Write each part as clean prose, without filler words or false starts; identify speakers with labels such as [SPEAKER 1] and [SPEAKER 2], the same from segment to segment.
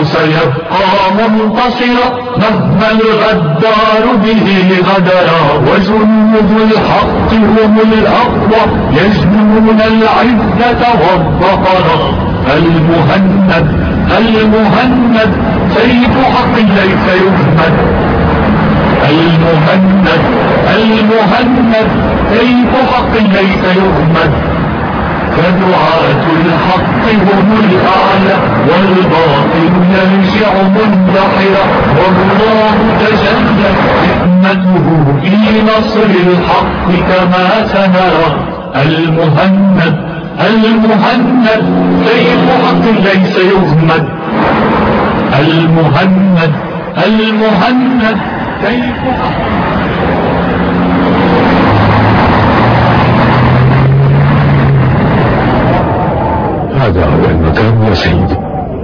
[SPEAKER 1] سيبقى منتصرا مهما الغدار به غدرا، وجنود الحق هم الأقوى يجنون العزة والظفر. المهند سيف حق ليس يهمد، المهند سيف حق ليس يهمد. فدعاة الحق هم الأعلى والباطل ينشع مندحرا، والله تجلت حكمته في نصر الحق كما سنرى. المهند سيف حق ليس يهمد، المهند سيف حق.
[SPEAKER 2] هذا هو المكان يا سيدي.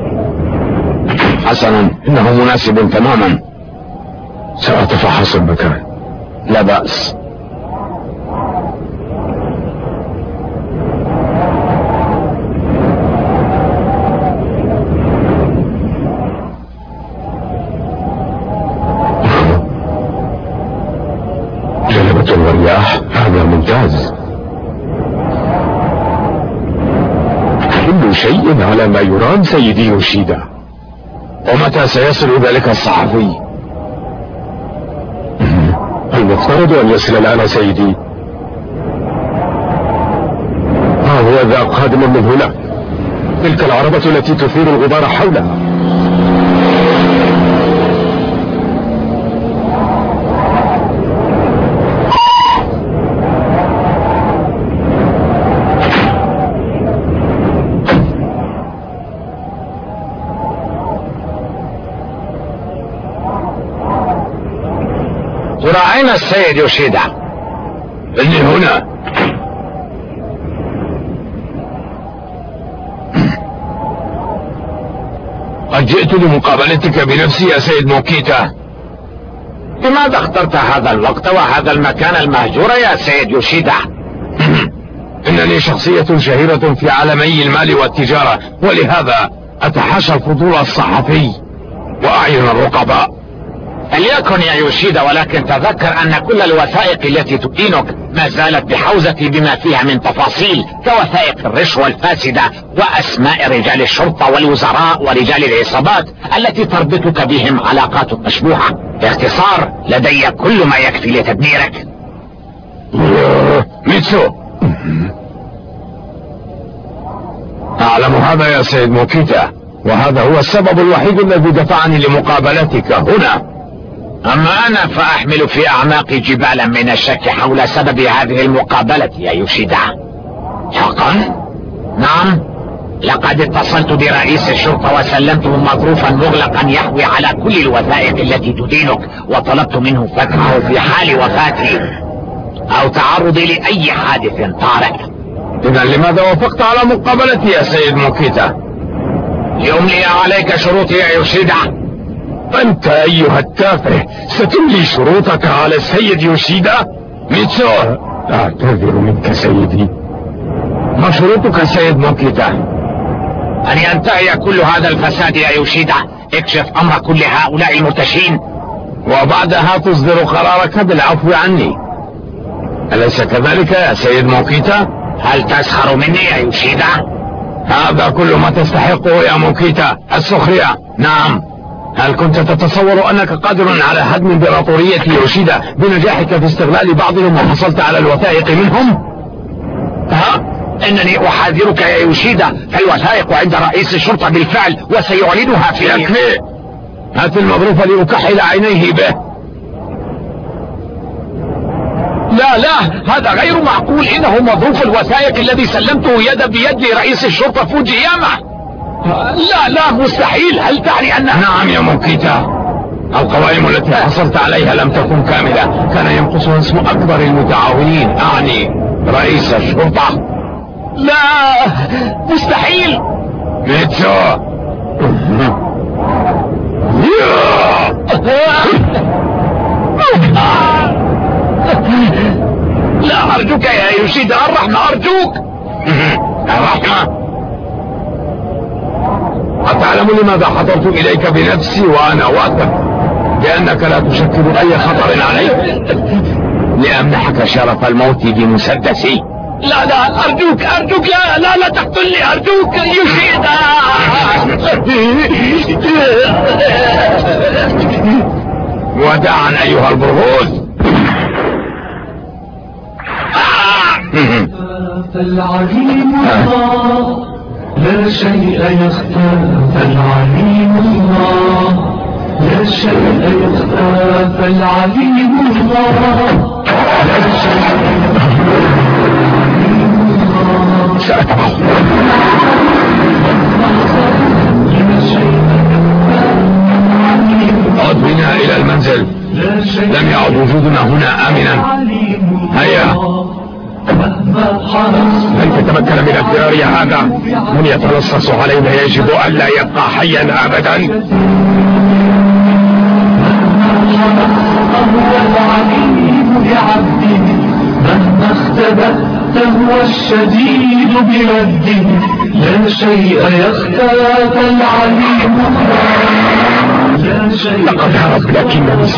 [SPEAKER 3] حسنا، إنه مناسب تماما.
[SPEAKER 2] سأتفحص المكان.
[SPEAKER 3] لا بأس.
[SPEAKER 2] جلبة الرياح، هذا ممتاز. كل شيء على ما يرام سيدي يوشيدا.
[SPEAKER 3] ومتى سيصل ذلك الصحفي؟
[SPEAKER 2] المفترض أن يصل الآن سيدي. ها هو ذا قادم من هنا، تلك العربة التي تثير الغبار حولها.
[SPEAKER 3] ترى أين السيد يوشيدا؟
[SPEAKER 2] إني هنا. قد جئت لمقابلتك بنفسي يا سيد موكيتا.
[SPEAKER 3] لماذا اخترت هذا الوقت وهذا المكان المهجور يا سيد يوشيدا؟
[SPEAKER 2] إنني شخصية شهيرة في عالمي المال والتجارة، ولهذا أتحاشى الفضول الصحفي وأعين الرقباء.
[SPEAKER 3] فليكن يا يوشيدا، ولكن تذكر أن كل الوثائق التي تدينك ما زالت بحوزتي بما فيها من تفاصيل كوثائق الرشوة الفاسدة وأسماء رجال الشرطة والوزراء ورجال العصابات التي تربطك بهم علاقات مشبوهة. باختصار، لدي كل ما يكفي لتدميرك.
[SPEAKER 2] ميتسو، أعلم هذا يا سيد موكيتا، وهذا هو السبب الوحيد الذي دفعني لمقابلتك هنا.
[SPEAKER 3] أما أنا فأحمل في أعماقي جبالا من الشك حول سبب هذه المقابلة يا يوشيدا.
[SPEAKER 2] حقا؟
[SPEAKER 3] نعم، لقد اتصلت برئيس الشرطة وسلمته مظروفا مغلقا يحوي على كل الوثائق التي تدينك، وطلبت منه فتحه في حال وفاتي أو تعرضي لأي حادث طارئ.
[SPEAKER 2] إذا لماذا وافقت على مقابلتي يا سيد موكيتا؟
[SPEAKER 3] ليملي عليك شروطي يا يوشيدا.
[SPEAKER 2] أنت أيها التافه ستملي شروطك على السيد يوشيدا؟ ميتسو، أعتذر منك سيدي. ما شروطك سيد موكيتا؟
[SPEAKER 3] أن ينتهي كل هذا الفساد يا يوشيدا. اكشف أمر كل هؤلاء المرتشين،
[SPEAKER 2] وبعدها تصدر قرارك بالعفو عني. أليس كذلك يا سيد موكيتا؟
[SPEAKER 3] هل تسخر مني يا يوشيدا؟
[SPEAKER 2] هذا كل ما تستحقه يا موكيتا، السخرية. نعم. هل كنت تتصور أنك قادر على هدم امبراطورية يوشيدا بنجاحك في استغلال بعضهم وحصلت على الوثائق منهم؟
[SPEAKER 3] إنني أحاذرك يا يوشيدا، فالوثائق عند رئيس الشرطة بالفعل وسيعلنها في
[SPEAKER 2] يكفي. هات المظروف لأكحل عينيه به.
[SPEAKER 3] لا، هذا غير معقول. إنه مظروف الوثائق الذي سلمته يدا بيد لرئيس الشرطة فوجياما. لا، مستحيل. هل تعني أن...
[SPEAKER 2] نعم يا موكيتا، القوائم التي حصلت عليها لم تكن كاملة، كان ينقصها اسم أكبر المتعاونين، أعني رئيس الشرطة.
[SPEAKER 3] لا، مستحيل.
[SPEAKER 2] ميتسو،
[SPEAKER 3] لا، أرجوك يا يوشيدا، الرحمة أرجوك.
[SPEAKER 2] الرحمة؟ قطع تعلم لماذا حضرت إليك بنفسي وأنا واثق بأنك لا تشكل أي خطر عليك؟ لأمنحك شرف الموت بمسدسي.
[SPEAKER 1] لا لا، أرجوك أرجوك، لا تقتلني أرجوك يوشيدا.
[SPEAKER 2] وداعا أيها البرغوث.
[SPEAKER 1] فالعليم الله لا شيء يخفى، فالعليم الله لا شيء يخفى، فالعليم الله لا شيء يخفى.
[SPEAKER 2] سأتبعه. عد بنا إلى المنزل، لم يعد وجودنا هنا آمنا. هيا، لن تتمكن من الفرار يا هذا. من يتلصص علينا يجب أن لا يبقى حيا أبدا.
[SPEAKER 1] هو العليم بعبده، مهما اختبأت هو الشديد برده، لا شيء يخفى، فالعليم لا شيء.
[SPEAKER 2] لقد هرب لكنني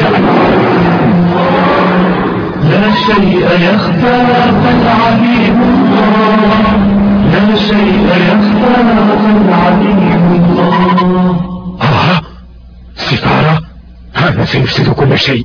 [SPEAKER 1] لا شيء يخفى، فالعليم الله لا شيء يخفى، فالعليم الله.
[SPEAKER 2] سفارة، هذا سيفسد كل شيء.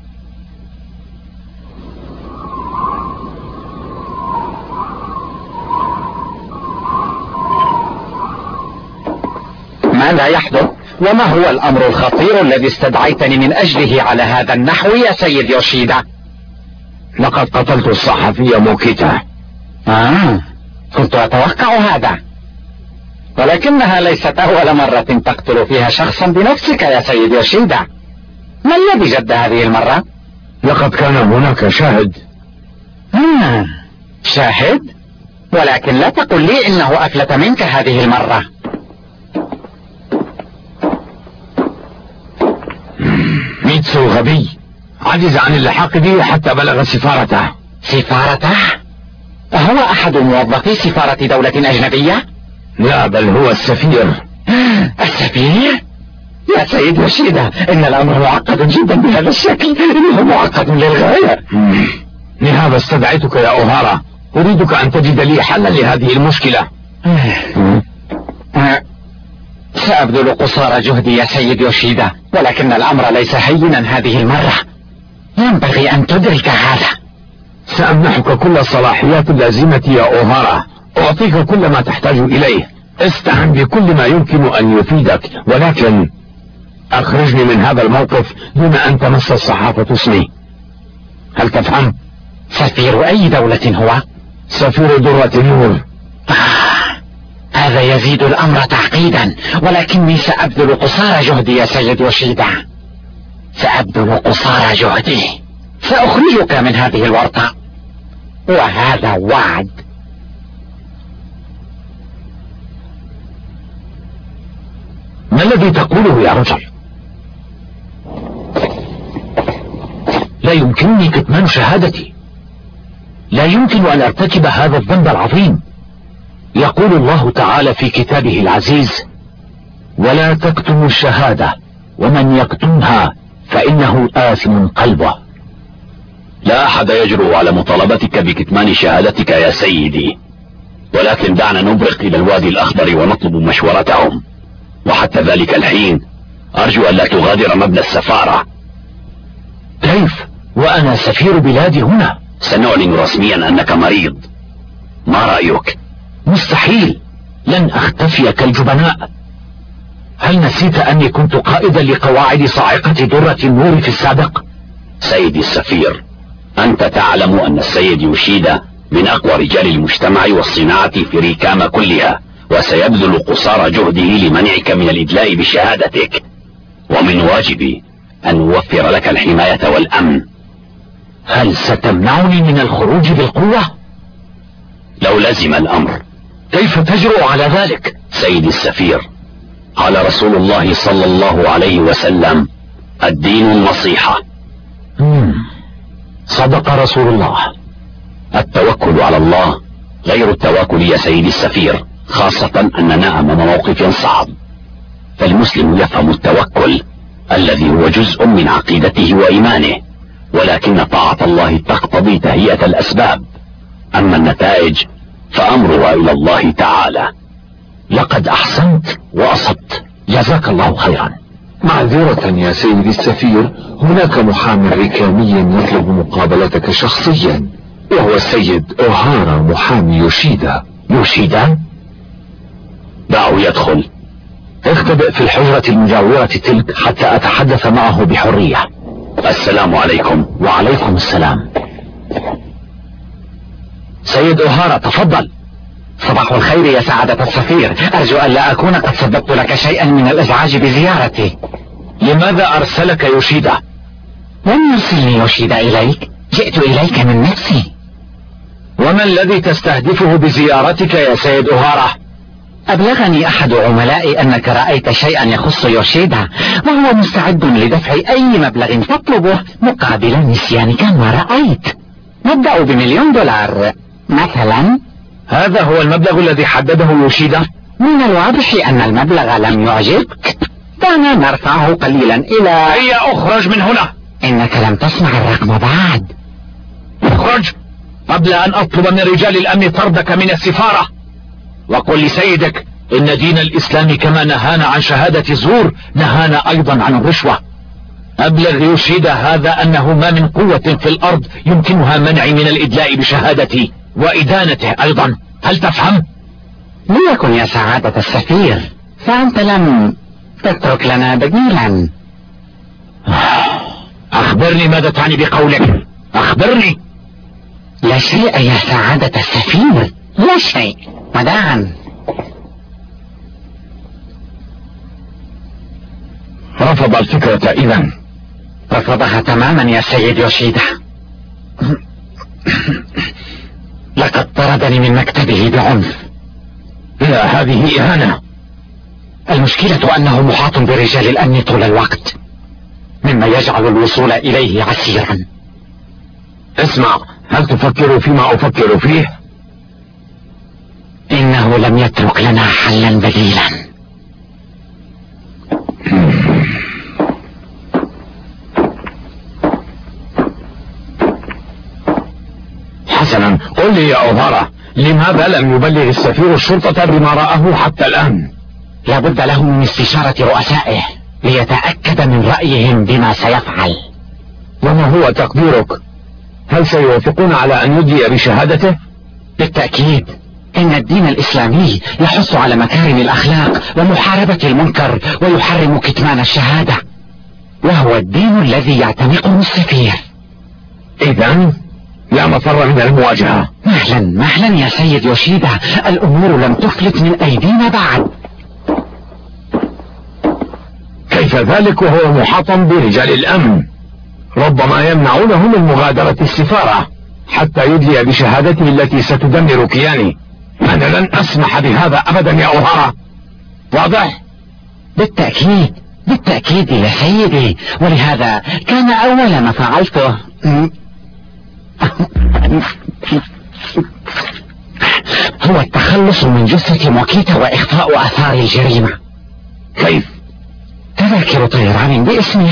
[SPEAKER 3] ماذا يحدث؟ وما هو الأمر الخطير الذي استدعيتني من أجله على هذا النحو يا سيد يوشيدا؟
[SPEAKER 2] لقد قتلت الصحفي موكيتا.
[SPEAKER 3] كنت أتوقع هذا، ولكنها ليست أول مرة تقتل فيها شخصا بنفسك يا سيد يوشيدا. ما الذي جد هذه المرة؟
[SPEAKER 2] لقد كان هناك شاهد.
[SPEAKER 3] شاهد؟ ولكن لا تقل لي إنه أفلت منك هذه المرة.
[SPEAKER 2] ميتسو غبي، عجز عن اللحاق به حتى بلغ سفارته.
[SPEAKER 3] سفارته؟ هو أحد موظفي سفارة دولة أجنبية؟
[SPEAKER 2] لا، بل هو السفير.
[SPEAKER 3] السفير؟ يا سيد يوشيدا، إن الأمر معقد جدا بهذا الشكل، إنه معقد للغاية.
[SPEAKER 2] لهذا استدعيتك يا أوهارا، أريدك أن تجد لي حلا لهذه المشكلة.
[SPEAKER 3] سأبذل قصارى جهدي يا سيد يوشيدا، ولكن الأمر ليس هينا هذه المرة. ينبغي أن تدرك هذا.
[SPEAKER 2] سأمنحك كل الصلاحيات اللازمة يا أوهارا، أعطيك كل ما تحتاج إليه، استعن بكل ما يمكن أن يفيدك، ولكن أخرجني من هذا الموقف دون أن تمس الصحافة اسمي. هل تفهم؟
[SPEAKER 3] سفير أي دولة هو؟
[SPEAKER 2] سفير درة النور.
[SPEAKER 3] هذا يزيد الأمر تعقيدا، ولكني سأبذل قصارى جهدي يا سيد يوشيدا. سأبذل قصارى جهدي، سأخرجك من هذه الورطة، وهذا وعد.
[SPEAKER 2] ما الذي تقوله يا رجل؟ لا يمكنني كتمان شهادتي، لا يمكن أن أرتكب هذا الذنب العظيم. يقول الله تعالى في كتابه العزيز: ولا تكتموا الشهادة ومن يكتمها فإنه آثم قلبه.
[SPEAKER 4] لا أحد يجرؤ على مطالبتك بكتمان شهادتك يا سيدي، ولكن دعنا نبرق إلى الوادي الأخضر ونطلب مشورتهم، وحتى ذلك الحين أرجو أن لا تغادر مبنى السفارة.
[SPEAKER 2] كيف وأنا سفير بلادي هنا؟
[SPEAKER 4] سنعلن رسميا أنك مريض. ما رأيك؟
[SPEAKER 2] مستحيل، لن أختفي كالجبناء. هل نسيت أني كنت قائدا لقواعد صاعقة درة النور في السابق؟
[SPEAKER 4] سيدي السفير، أنت تعلم أن السيد يوشيدا من أقوى رجال المجتمع والصناعة في ريكاما كلها، وسيبذل قصارى جهده لمنعك من الإدلاء بشهادتك، ومن واجبي أن أوفر لك الحماية والأمن.
[SPEAKER 2] هل ستمنعني من الخروج بالقوة؟
[SPEAKER 4] لو لزم الأمر.
[SPEAKER 2] كيف تجرؤ على ذلك؟
[SPEAKER 4] سيدي السفير، قال رسول الله صلى الله عليه وسلم: الدين النصيحة.
[SPEAKER 2] صدق رسول الله.
[SPEAKER 4] التوكل على الله غير التواكل يا سيدي السفير، خاصة أننا أمام موقف صعب. فالمسلم يفهم التوكل الذي هو جزء من عقيدته وإيمانه، ولكن طاعة الله تقتضي تهيئة الأسباب، أما النتائج فأمرها إلى الله تعالى.
[SPEAKER 2] لقد أحسنت وأصبت، جزاك الله خيرا.
[SPEAKER 5] معذرة يا سيدي السفير، هناك محام ريكامي يطلب مقابلتك شخصيا، وهو السيد أوهارا محامي يوشيدا.
[SPEAKER 2] يوشيدا؟
[SPEAKER 4] دعه يدخل.
[SPEAKER 2] اختبئ في الحجرة المجاورة تلك حتى أتحدث معه بحرية.
[SPEAKER 4] السلام عليكم.
[SPEAKER 2] وعليكم السلام. سيد أوهارا تفضل.
[SPEAKER 3] صباح الخير يا سعادة السفير، أرجو أن لا أكون قد سببت لك شيئا من الإزعاج بزيارتي.
[SPEAKER 2] لماذا أرسلك يوشيدا؟
[SPEAKER 3] لم يرسلني يوشيدا إليك، جئت إليك من نفسي.
[SPEAKER 2] وما الذي تستهدفه بزيارتك يا سيد أوهارا؟
[SPEAKER 3] أبلغني أحد عملائي أنك رأيت شيئا يخص يوشيدا، وهو مستعد لدفع أي مبلغ تطلبه مقابل نسيانك ما رأيت. نبدأ $1,000,000 مثلا.
[SPEAKER 2] هذا هو المبلغ الذي حدده يوشيدا؟
[SPEAKER 3] من الواضح أن المبلغ لم يعجبك، دعنا نرفعه قليلا إلى.
[SPEAKER 2] هيا اخرج من هنا.
[SPEAKER 3] إنك لم تسمع الرقم بعد.
[SPEAKER 2] اخرج قبل أن أطلب من رجال الأمن طردك من السفارة. وقل لسيدك إن دين الإسلام كما نهانا عن شهادة الزور نهانا أيضا عن الرشوة. أبلغ يوشيدا هذا أنه ما من قوة في الأرض يمكنها منعي من الإدلاء بشهادتي وإدانته أيضا. هل تفهم؟
[SPEAKER 3] ليكن يا سعادة السفير، فأنت لم تترك لنا بديلا.
[SPEAKER 2] أخبرني ماذا تعني بقولك، أخبرني.
[SPEAKER 3] لا شيء يا سعادة السفير، لا شيء. مدعا.
[SPEAKER 2] رفض الفكرة إذن؟
[SPEAKER 3] رفضها تماما يا سيد يوشيدا. لقد طردني من مكتبه بعنف.
[SPEAKER 2] لا، هذه إهانة.
[SPEAKER 3] المشكلة أنه محاط برجال الأمن طول الوقت، مما يجعل الوصول إليه عسيرا.
[SPEAKER 2] اسمع، هل تفكر فيما أفكر فيه؟
[SPEAKER 3] إنه لم يترك لنا حلا بديلا.
[SPEAKER 2] حسنا، قل لي يا أوهارا، لماذا لم يبلغ السفير الشرطة بما رآه حتى الآن؟
[SPEAKER 3] لابد له من استشارة رؤسائه ليتأكد من رأيهم بما سيفعل.
[SPEAKER 2] وما هو تقديرك؟ هل سيوافقون على أن يدلي بشهادته؟
[SPEAKER 3] بالتأكيد، إن الدين الإسلامي يحث على مكارم الأخلاق ومحاربة المنكر ويحرم كتمان الشهادة، وهو الدين الذي يعتنقه السفير.
[SPEAKER 2] إذن لا مفر من المواجهة.
[SPEAKER 3] مهلا يا سيد يوشيدا، الأمور لم تفلت من أيدينا بعد.
[SPEAKER 2] كيف ذلك وهو محاط برجال الأمن؟ ربما يمنعونه من مغادرة السفارة حتى يدلي بشهادته التي ستدمر كياني. أنا لن أسمح بهذا أبدا يا أوهارا، واضح؟
[SPEAKER 3] بالتأكيد يا سيدي، ولهذا كان أول ما فعلته هو التخلص من جثة موكيتا وإخفاء آثار الجريمة.
[SPEAKER 2] كيف؟
[SPEAKER 3] تذاكر طيران باسمه،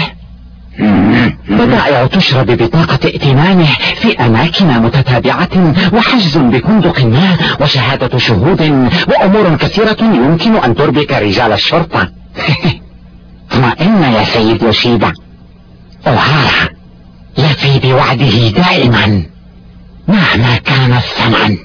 [SPEAKER 3] بضائع تشرى ببطاقة ائتمانه في أماكن متتابعة، وحجز بفندق ما، وشهادة شهود، وأمور كثيرة يمكن أن تربك رجال الشرطة. اطمئن يا سيد يوشيدا، أوهارا يفي بوعده دائما مهما كان الثمن.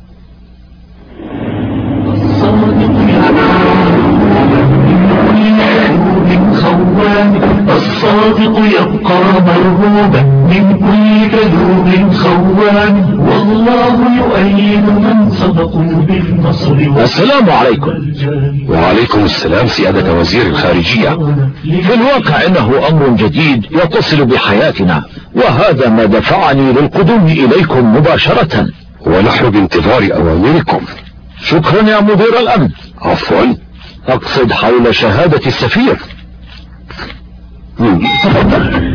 [SPEAKER 1] الصادق يبقى مرغوبا من كل كذوب خوان، والله يؤيد من صدقوا بالنصر.
[SPEAKER 2] السلام عليكم.
[SPEAKER 5] وعليكم السلام سيادة وزير الخارجية.
[SPEAKER 2] في الواقع إنه أمر جديد يتصل بحياتنا، وهذا ما دفعني للقدوم إليكم مباشرة،
[SPEAKER 5] ونحن بانتظار أوامركم.
[SPEAKER 2] شكرا يا مدير الأمن.
[SPEAKER 5] عفوا،
[SPEAKER 2] أقصد حول شهادة السفير.
[SPEAKER 5] تفضل.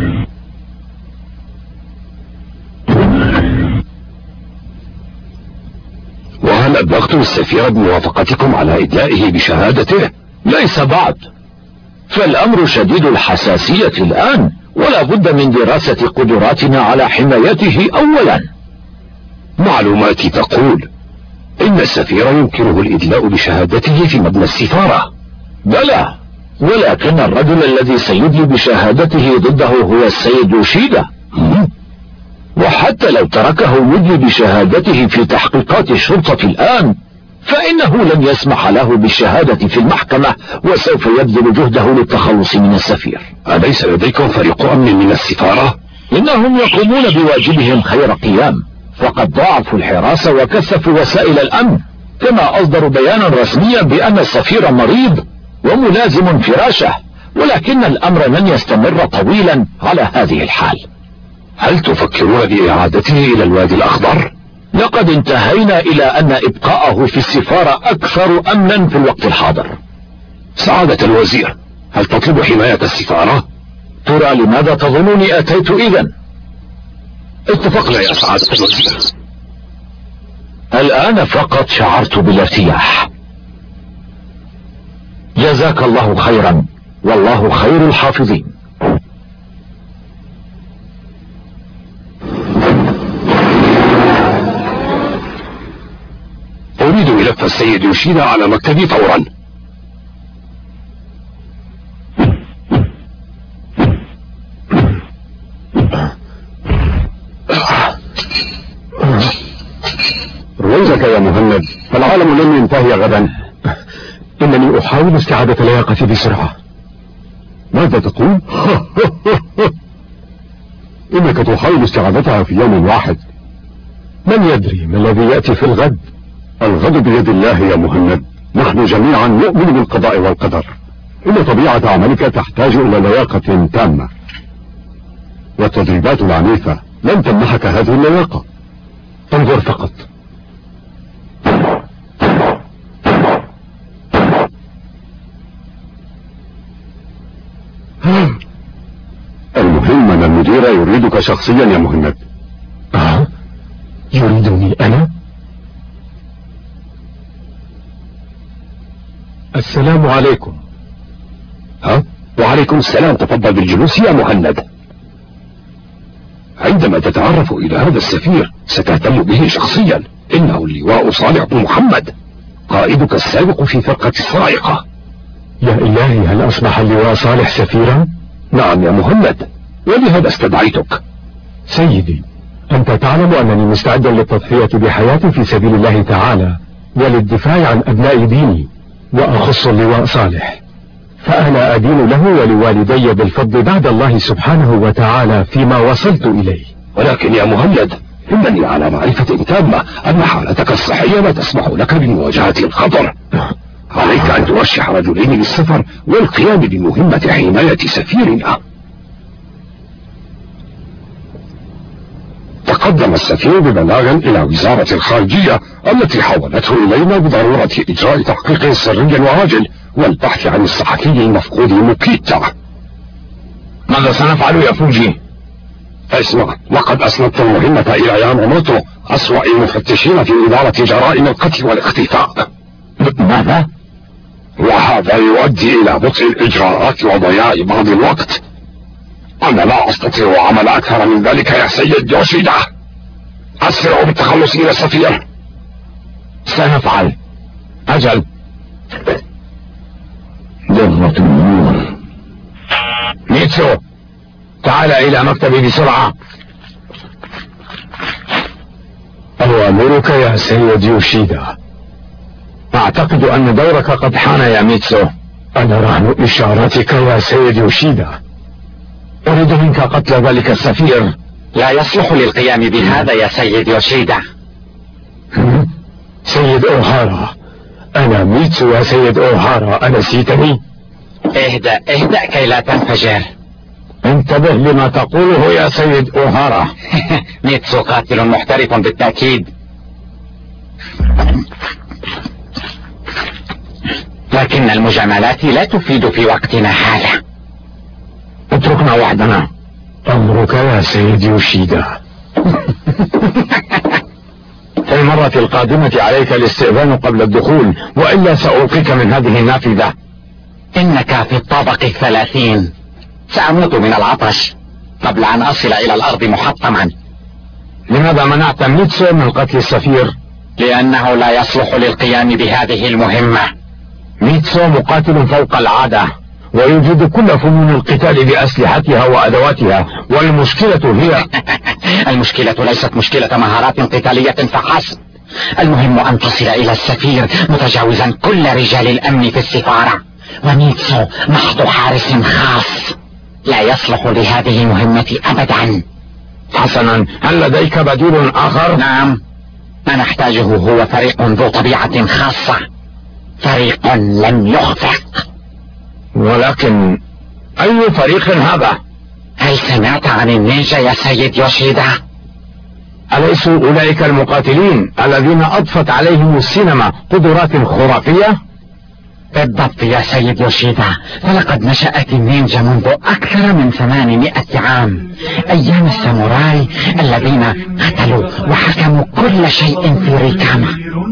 [SPEAKER 2] وهل أبلغتم السفير بموافقتكم على إدلائه بشهادته؟ ليس بعد،
[SPEAKER 5] فالأمر شديد الحساسية الآن، ولا بد من دراسة قدراتنا على حمايته أولا.
[SPEAKER 2] معلوماتي تقول إن السفير يمكنه الإدلاء بشهادته في مبنى السفارة.
[SPEAKER 5] بلى، ولكن الرجل الذي سيدلي بشهادته ضده هو السيد يوشيدا، وحتى لو تركه يدلي بشهادته في تحقيقات الشرطة الآن فإنه لن يسمح له بالشهادة في المحكمة، وسوف يبذل جهده للتخلص من السفير.
[SPEAKER 2] أليس لديكم فريق أمن من السفارة؟
[SPEAKER 5] إنهم يقومون بواجبهم خير قيام، فقد ضاعفوا الحراسة وكثفوا وسائل الأمن، كما أصدروا بيانا رسميا بأن السفير مريض وملازم فراشه، ولكن الأمر لن يستمر طويلا على هذه الحال.
[SPEAKER 2] هل تفكرون بإعادته إلى الوادي الأخضر؟
[SPEAKER 5] لقد انتهينا إلى أن إبقاءه في السفارة أكثر أمنا في الوقت الحاضر.
[SPEAKER 2] سعادة الوزير، هل تطلب حماية السفارة؟
[SPEAKER 5] ترى لماذا تظنني أتيت إذن؟
[SPEAKER 2] اتفقنا يا سعادة الوزير.
[SPEAKER 5] الآن فقط شعرت بالارتياح. جزاك الله خيرا، والله خير الحافظين.
[SPEAKER 2] أريد ملف السيد يوشيدا على مكتبي فورا. رويتك يا مهند، فالعالم لن ينتهي غدا. إنني أحاول استعادة لياقتي بسرعة. ماذا تقول؟ إنك تحاول استعادتها في يوم واحد. من يدري ما الذي يأتي في الغد؟ الغد بيد الله يا مهند. نحن جميعا نؤمن بالقضاء والقدر. إن طبيعة عملك تحتاج إلى لياقة تامة، والتدريبات العنيفة لن تمنحك هذه اللياقة. انظر فقط. المهم أن المدير يريدك شخصيا يا مهند. يريدني أنا؟ السلام عليكم. وعليكم السلام، تفضل بالجلوس يا مهند. عندما تتعرف إلى هذا السفير ستهتم به شخصيا. إنه اللواء صالح بن محمد، قائدك السابق في فرقة الصاعقة. يا إلهي، هل أصبح اللواء صالح سفيرا؟ نعم يا مهند، ولهذا استدعيتك. سيدي، أنت تعلم أنني مستعد للتضحية بحياتي في سبيل الله تعالى وللدفاع عن أبناء ديني، وأخص اللواء صالح، فأنا أدين له ولوالدي بالفضل بعد الله سبحانه وتعالى فيما وصلت إليه. ولكن يا مهند، إنني على معرفة تامة أن حالتك الصحية لا تسمح لك بمواجهة الخطر. عليك أن ترشح رجلين للسفر والقيام بمهمة حماية سفيرنا. تقدم السفير ببلاغ إلى وزارة الخارجية التي حولته إلينا بضرورة إجراء تحقيق سري وعاجل والبحث عن الصحفي المفقود موكيتا.
[SPEAKER 3] ماذا سنفعل يا فوجي؟
[SPEAKER 2] اسمع، لقد أسندت المهمة إلى ياماموتو، أسوأ المفتشين في إدارة جرائم القتل والاختفاء.
[SPEAKER 3] ماذا؟
[SPEAKER 2] وهذا يؤدي إلى بطء الإجراءات وضياع بعض الوقت. أنا لا أستطيع عمل أكثر من ذلك يا سيد يوشيدا. أسرعوا بالتخلص من السفير.
[SPEAKER 3] سنفعل. أجل.
[SPEAKER 5] ذرة النور.
[SPEAKER 3] ميتسو، تعال إلى مكتبي بسرعة.
[SPEAKER 2] أوامرك يا سيد يوشيدا.
[SPEAKER 3] أعتقد أن دورك قد حان يا ميتسو.
[SPEAKER 2] أنا رهن إشارتك يا سيد يوشيدا.
[SPEAKER 3] أريد منك قتل ذلك السفير. لا يصلح للقيام بهذا يا سيد يوشيدا.
[SPEAKER 2] سيد أوهارا، أنا ميتسو يا سيد أوهارا، أنسيتني؟
[SPEAKER 3] اهدأ كي لا تنفجر.
[SPEAKER 2] انتبه لما تقوله يا سيد أوهارا.
[SPEAKER 3] ميتسو قاتل محترف بالتأكيد، لكن المجاملات لا تفيد في وقتنا هذا.
[SPEAKER 2] اتركنا وحدنا. أمرك يا سيد يوشيدا.
[SPEAKER 3] في المرة القادمة عليك الاستئذان قبل الدخول، وإلا سألقيك من هذه النافذة. إنك في الطابق 30. سأموت من العطش قبل أن أصل إلى الأرض محطما.
[SPEAKER 2] لماذا منعت ميتسو من قتل السفير؟
[SPEAKER 3] لأنه لا يصلح للقيام بهذه المهمة.
[SPEAKER 2] ميتسو مقاتل فوق العادة، ويوجد كل فنون القتال بأسلحتها وأدواتها، والمشكلة هي
[SPEAKER 3] المشكلة ليست مشكلة مهارات قتالية فحسب. المهم أن تصل إلى السفير متجاوزا كل رجال الأمن في السفارة، وميتسو محض حارس خاص لا يصلح لهذه المهمة أبدا.
[SPEAKER 2] حسنا، هل لديك بديل آخر؟
[SPEAKER 3] نعم، ما نحتاجه هو فريق ذو طبيعة خاصة، فريق لم يخفق.
[SPEAKER 2] ولكن أي فريق هذا؟
[SPEAKER 3] هل سمعت عن النينجا يا سيد يوشيدا؟
[SPEAKER 2] أليسوا أولئك المقاتلين الذين أضفت عليهم السينما قدرات خرافية؟
[SPEAKER 3] بالضبط يا سيد يوشيدا، فلقد نشأت النينجا منذ أكثر من 800 عام، أيام الساموراي الذين قتلوا وحكموا كل شيء في ريكاما.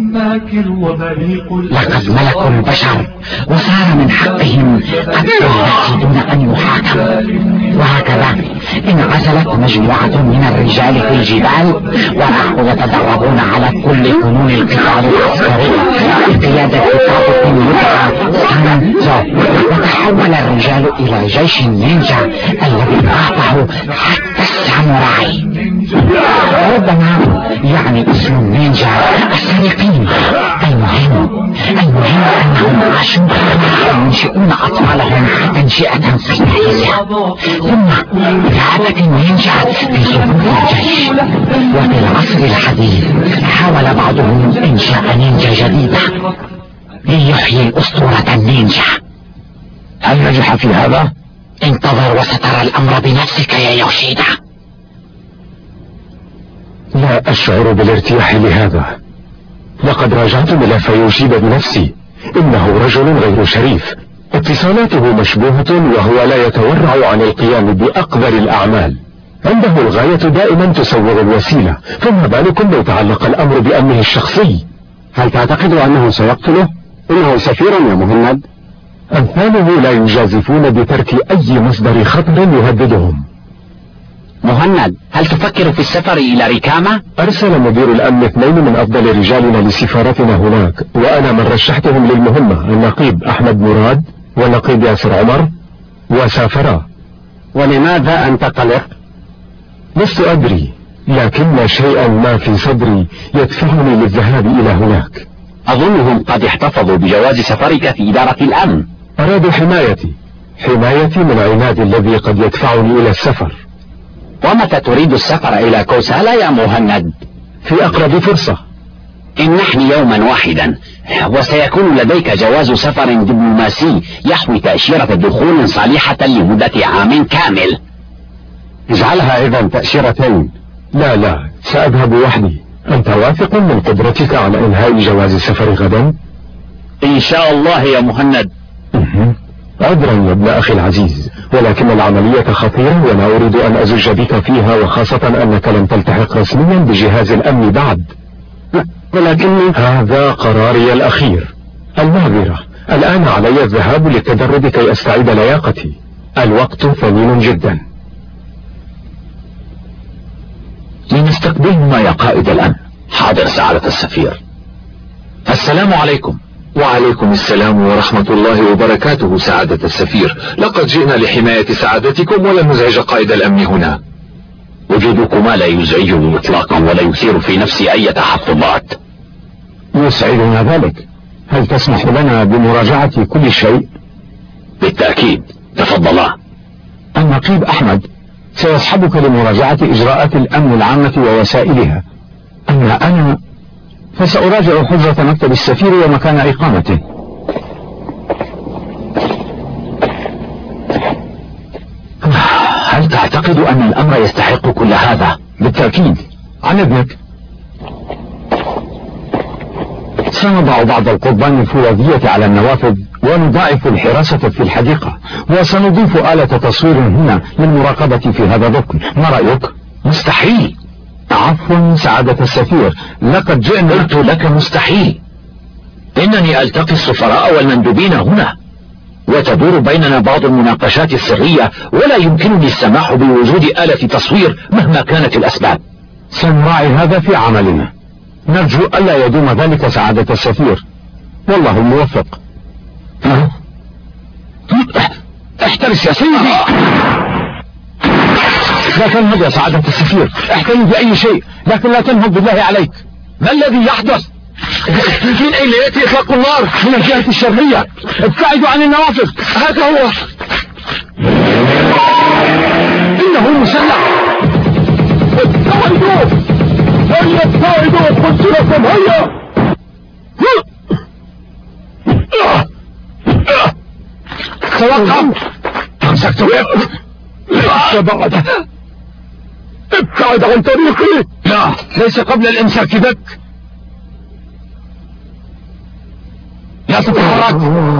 [SPEAKER 3] لقد ملكوا البشر وصار من حقهم قتل الناس دون أن يحاكموا، وهكذا انعزلت مجموعة من الرجال في الجبال وراحوا يتدربون على كل فنون القتال العسكري بقيادة طابق يدعى سانزو، وتحول الرجال إلى جيش النينجا الذي قاطعوا حتى الساموراي. ربما يعني اسم النينجا السارقين. المهم أنهم عاشوا ينشئون أطفالهم تنشئة قتالية، ثم ذهبت النينجا في صفوف الجيش. وفي العصر الحديث حاول بعضهم إنشاء نينجا جديدة ليحيي الأسطورة النينجا.
[SPEAKER 2] هل نجح في هذا؟
[SPEAKER 3] انتظر وسترى الأمر بنفسك يا يوشيدا.
[SPEAKER 5] لا أشعر بالارتياح لهذا. لقد راجعت ملف يوشيدا بنفسي. إنه رجل غير شريف، اتصالاته مشبوهة، وهو لا يتورع عن القيام بأقذر الأعمال. عنده الغاية دائما تسوغ الوسيلة، فما بالكم لو تعلق الأمر بأمنه الشخصي؟
[SPEAKER 2] هل تعتقد أنه سيقتله؟ إنه سفير يا مهند.
[SPEAKER 5] أمثاله لا يجازفون بترك أي مصدر خطر يهددهم.
[SPEAKER 3] مهند، هل تفكر في السفر إلى ريكاما؟
[SPEAKER 5] أرسل مدير الأمن 2 من أفضل رجالنا لسفارتنا هناك، وأنا من رشحتهم للمهمة، النقيب أحمد مراد والنقيب ياسر عمر، وسافرا.
[SPEAKER 2] ولماذا أنت قلق؟
[SPEAKER 5] لست أدري، لكن شيئا ما في صدري يدفعني للذهاب إلى هناك.
[SPEAKER 4] أظنهم قد احتفظوا بجواز سفرك في إدارة الأمن.
[SPEAKER 5] أرادوا حمايتي من عناد الذي قد يدفعني إلى السفر.
[SPEAKER 4] ومتى تريد السفر إلى كوسالا يا مهند؟
[SPEAKER 5] في أقرب فرصة.
[SPEAKER 4] إن نحن يوما واحدا، وسيكون لديك جواز سفر دبلوماسي يحوي تأشيرة دخول صالحة لمدة عام كامل.
[SPEAKER 2] اجعلها إذا تأشيرتين.
[SPEAKER 5] لا، سأذهب وحدي. أنت واثق من قدرتك على إنهاء جواز السفر غدا؟
[SPEAKER 4] إن شاء الله يا مهند.
[SPEAKER 5] عذرا يا ابن أخي العزيز، ولكن العملية خطيرة ولا أريد أن أزج بك فيها، وخاصة أنك لم تلتحق رسميا بجهاز الأمن بعد.
[SPEAKER 2] ولكني
[SPEAKER 5] هذا قراري الأخير. المعذرة، الآن علي الذهاب للتدرب كي أستعيد لياقتي. الوقت ثمين جدا.
[SPEAKER 4] لنستقبلهما يا قائد الأمن. حاضر سعادة السفير. السلام عليكم.
[SPEAKER 5] وعليكم السلام ورحمة الله وبركاته سعادة السفير. لقد جئنا لحماية سعادتكم ولن نزعج قائد الأمن هنا.
[SPEAKER 4] وجودكما لا يزعجني إطلاقا ولا يثير في نفسي أي تحفظات.
[SPEAKER 2] يسعدنا ذلك. هل تسمح لنا بمراجعة كل شيء؟
[SPEAKER 4] بالتأكيد، تفضلا.
[SPEAKER 2] النقيب أحمد سيصحبك لمراجعة إجراءات الأمن العامة ووسائلها، أما أنا فسأراجع حجرة مكتب السفير ومكان إقامته.
[SPEAKER 4] هل تعتقد أن الأمر يستحق كل هذا؟
[SPEAKER 2] بالتأكيد. عن إذنك. سنضع بعض القضبان الفولاذية على النوافذ ونضاعف الحراسة في الحديقة، وسنضيف آلة تصوير هنا للمراقبة في هذا الركن. ما رأيك؟
[SPEAKER 4] مستحيل.
[SPEAKER 2] عفوا سعادة السفير، لقد جئنا.
[SPEAKER 4] قلت لك مستحيل. إنني ألتقي السفراء والمندوبين هنا،
[SPEAKER 5] وتدور بيننا بعض المناقشات السرية، ولا يمكنني السماح بوجود آلة تصوير مهما كانت الأسباب.
[SPEAKER 2] سنراعي هذا في عملنا. نرجو ألا يدوم ذلك سعادة السفير، والله الموفق.
[SPEAKER 5] احترس يا سيدي.
[SPEAKER 2] لا تنهض يا سعادة السفير، احترم بأي شيء، لكن لا تنهض بالله عليك.
[SPEAKER 5] ما الذي يحدث؟
[SPEAKER 2] من أين يأتي إطلاق النار؟ من الجهة الشرقية. ابتعدوا عن النوافذ. هذا هو. إنه مسلح. ابتعدوا فليبتعدوا، قلت لكم. هيا. توقف.
[SPEAKER 5] أمسكت بك.
[SPEAKER 2] ابتعد عن طريقي.
[SPEAKER 5] لا، ليس قبل الإمساك بك. لا تتحرك.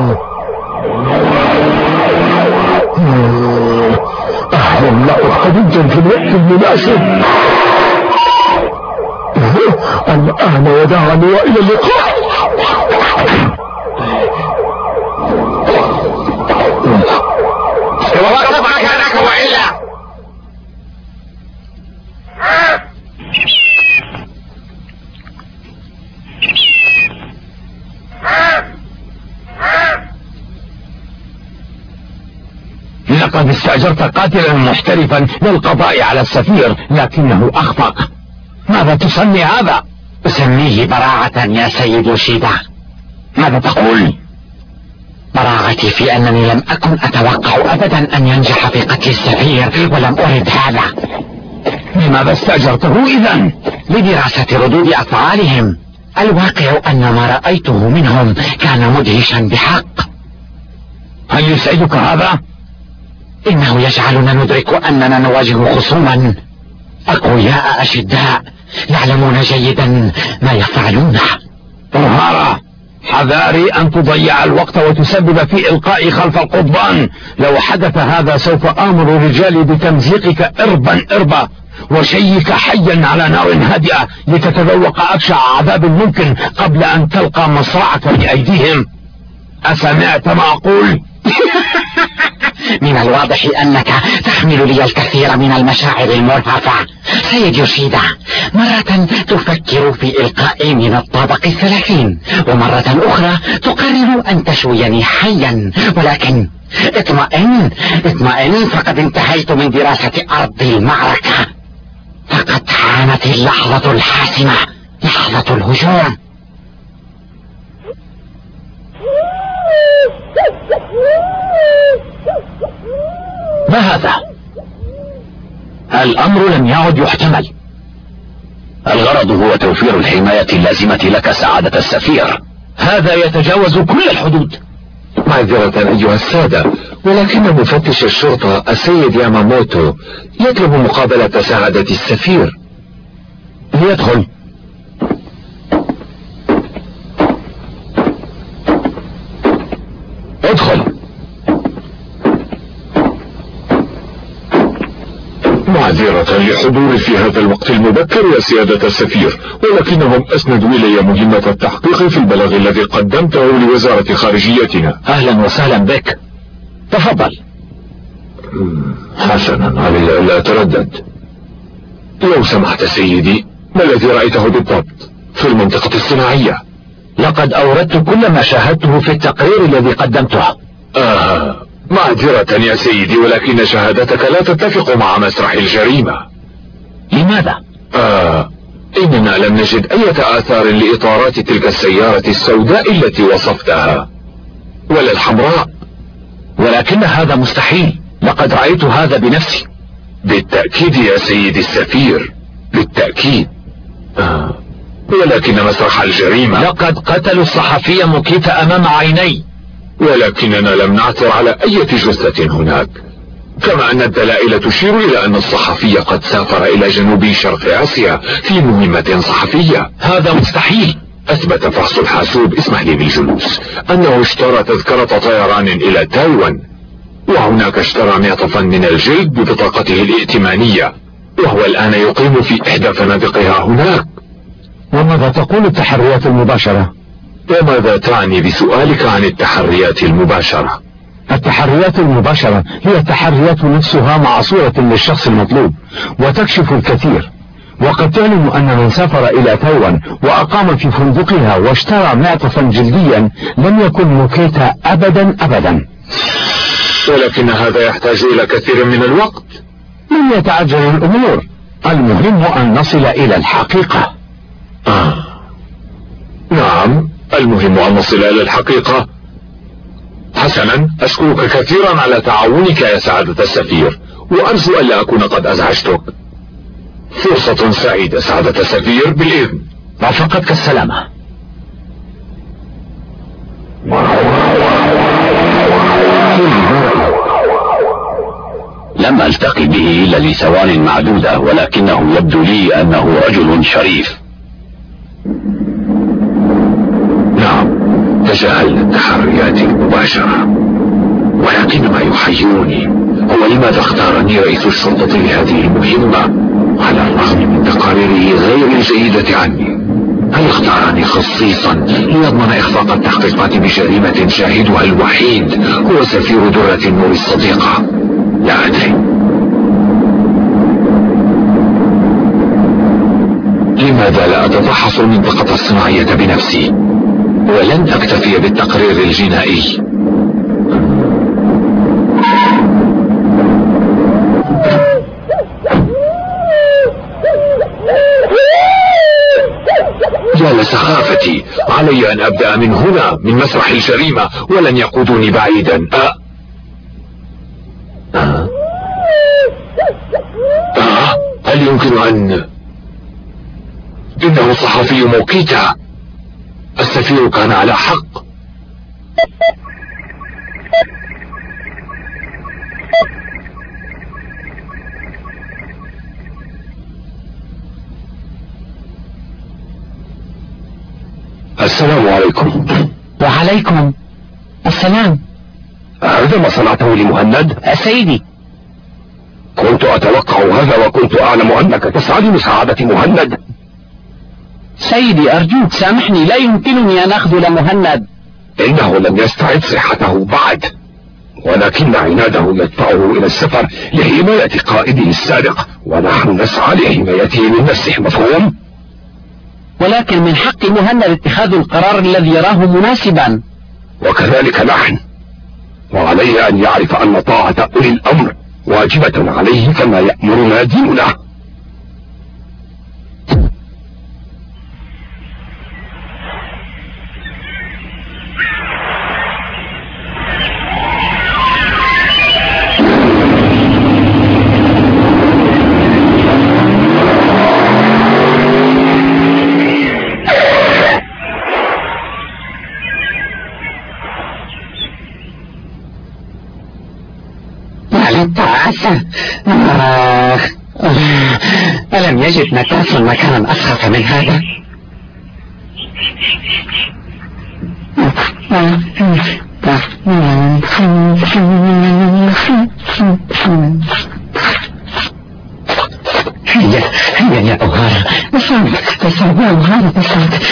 [SPEAKER 2] أهلا لك خديجا في الوقت المناسب. الآن وداعني وإلى اللقاء.
[SPEAKER 3] توقف مكانك وإلا.
[SPEAKER 2] لقد استأجرت قاتلا محترفا للقضاء على السفير، لكنه أخطأ. ماذا تسمي هذا؟
[SPEAKER 3] أسميه براعة يا سيد يوشيدا.
[SPEAKER 2] ماذا تقول؟
[SPEAKER 3] براعتي في أنني لم أكن أتوقع أبدا أن ينجح في قتل السفير، ولم أرد هذا.
[SPEAKER 2] لماذا استأجرته إذن؟
[SPEAKER 3] لدراسة ردود أفعالهم. الواقع أن ما رأيته منهم كان مدهشا بحق.
[SPEAKER 2] هل يسعدك هذا؟
[SPEAKER 3] إنه يجعلنا ندرك أننا نواجه خصوما أقوياء أشداء يعلمون جيدا ما يفعلونه.
[SPEAKER 2] طهارة، حذاري أن تضيع الوقت وتسبب في إلقاء خلف القضبان. لو حدث هذا سوف آمر رجالي بتمزيقك إربا إربا، وشيك حيا على نار هادئة لتتذوق أبشع عذاب ممكن قبل أن تلقى مصرعك بأيديهم. أسمعت ما أقول؟
[SPEAKER 3] من الواضح أنك تحمل لي الكثير من المشاعر المرهفة سيد يوشيدا. مرة تفكر في إلقائي من الطابق 30، ومرة أخرى تقرر أن تشويني حيا. ولكن اطمئن، فقد انتهيت من دراسة أرض المعركة. فقد حانت اللحظة الحاسمة، لحظة الهجوم.
[SPEAKER 5] ما هذا؟ الأمر لم يعد يحتمل.
[SPEAKER 4] الغرض هو توفير الحماية اللازمة لك سعادة السفير.
[SPEAKER 5] هذا يتجاوز كل الحدود.
[SPEAKER 2] معذرة أيها السادة، ولكن مفتش الشرطة السيد ياماموتو يطلب مقابلة سعادة السفير. ليدخل. ادخل.
[SPEAKER 6] معذرة لحضوري في هذا الوقت المبكر يا سيادة السفير، ولكنهم أسندوا إلي مهمة التحقيق في البلاغ الذي قدمته لوزارة خارجيتنا.
[SPEAKER 5] أهلا وسهلا بك، تفضل.
[SPEAKER 6] حسنا، علي لا أتردد. لو سمحت سيدي، ما الذي رأيته بالضبط في المنطقة الصناعية؟
[SPEAKER 5] لقد أوردت كل ما شاهدته في التقرير الذي قدمته.
[SPEAKER 6] معذرة يا سيدي، ولكن شهادتك لا تتفق مع مسرح الجريمة.
[SPEAKER 5] لماذا؟
[SPEAKER 6] إننا لم نجد أي آثار لإطارات تلك السيارة السوداء التي وصفتها، ولا الحمراء.
[SPEAKER 5] ولكن هذا مستحيل، لقد رأيت هذا بنفسي.
[SPEAKER 6] بالتأكيد يا سيدي السفير، بالتأكيد. ولكن مسرح الجريمة
[SPEAKER 5] لقد قتلوا الصحفي موكيتا أمام عيني.
[SPEAKER 6] ولكننا لم نعثر على أي جثة هناك، كما أن الدلائل تشير إلى أن الصحفي قد سافر إلى جنوب شرق آسيا في مهمة صحفية.
[SPEAKER 5] هذا مستحيل.
[SPEAKER 6] أثبت فحص الحاسوب، اسمح لي بالجلوس، أنه اشترى تذكرة طيران إلى تايوان، وهناك اشترى معطفا من الجلد ببطاقته الائتمانية، وهو الآن يقيم في إحدى فنادقها هناك.
[SPEAKER 2] وماذا تقول التحريات المباشرة؟
[SPEAKER 6] وماذا تعني بسؤالك عن التحريات المباشرة؟
[SPEAKER 2] التحريات المباشرة هي التحريات نفسها مع صورة للشخص المطلوب، وتكشف الكثير. وقد تعلم أن من سافر إلى تايوان وأقام في فندقها واشترى معطفا جلديا لم يكن موكيتا أبدا أبدا.
[SPEAKER 6] ولكن هذا يحتاج إلى كثير من الوقت.
[SPEAKER 2] لن يتعجل الأمور، المهم أن نصل إلى الحقيقة.
[SPEAKER 6] نعم، المهم أن نصل إلى الحقيقة. حسنا، أشكرك كثيرا على تعاونك يا سعادة السفير، وأرجو ألا أكون قد أزعجتك. فرصة سعيدة سعادة السفير، بالإذن.
[SPEAKER 4] رافقتك السلامة. لم ألتقي به إلا لثوان معدودة، ولكنه يبدو لي أنه رجل شريف.
[SPEAKER 6] نعم، تجاهلنا التحريات المباشرة، ولكن ما يحيرني هو لماذا اختارني رئيس الشرطة لهذه المهمة على الرغم من تقاريره غير الجيدة عني. هل اختارني خصيصا ليضمن إخفاق التحقيقات بجريمة شاهدها الوحيد هو سفير درة النور الصديقة؟ لا أدري. لماذا لا أتفحص المنطقة الصناعية بنفسي ولن أكتفي بالتقرير الجنائي؟ يا لسخافتي، علي أن أبدأ من هنا، من مسرح الجريمة، ولن يقودوني بعيدا. هل يمكن أن... إنه صحفي موكيتا. السفير كان على حق. السلام عليكم.
[SPEAKER 7] وعليكم السلام.
[SPEAKER 5] هذا ما صنعته لمهند؟
[SPEAKER 7] سيدي،
[SPEAKER 5] كنت أتوقع هذا، وكنت أعلم أنك تسعى لمساعدة مهند.
[SPEAKER 7] سيدي أرجوك سامحني، لا يمكنني أن أخذل مهند.
[SPEAKER 5] إنه لم يستعد صحته بعد، ولكن عناده يدفعه إلى السفر لحماية قائده السابق، ونحن نسعى لحمايته من نفسه. مفهوم؟
[SPEAKER 7] ولكن من حق مهند اتخاذ القرار الذي يراه مناسبا.
[SPEAKER 5] وكذلك نحن، وعليه أن يعرف أن طاعة أولي الأمر واجبة عليه كما يأمرنا ديننا.
[SPEAKER 7] ألم يجد نتاس مكانا أسخف من هذا؟ هيا يا أوهارا، اسعد يا أوهارا، اسعد.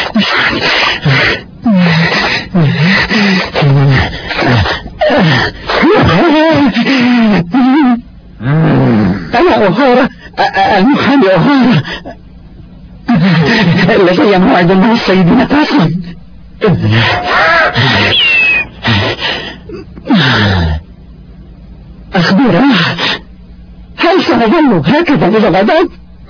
[SPEAKER 7] أنا أوهارا، المحامي أوهارا، لدي موعد مع السيد نتاسون. أخبرنا، هل سنظل هكذا إلى الغد؟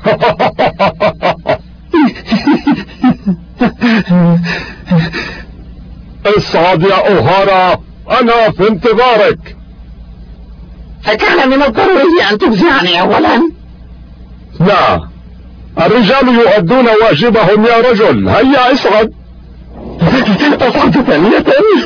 [SPEAKER 5] اسعد يا أوهارا، أنا في انتظارك.
[SPEAKER 7] أكان من الضروري أن تفزعني أولا؟
[SPEAKER 5] لا، الرجال يؤدون واجبهم يا رجل. هيا اسعد.
[SPEAKER 7] أصعد ثانية.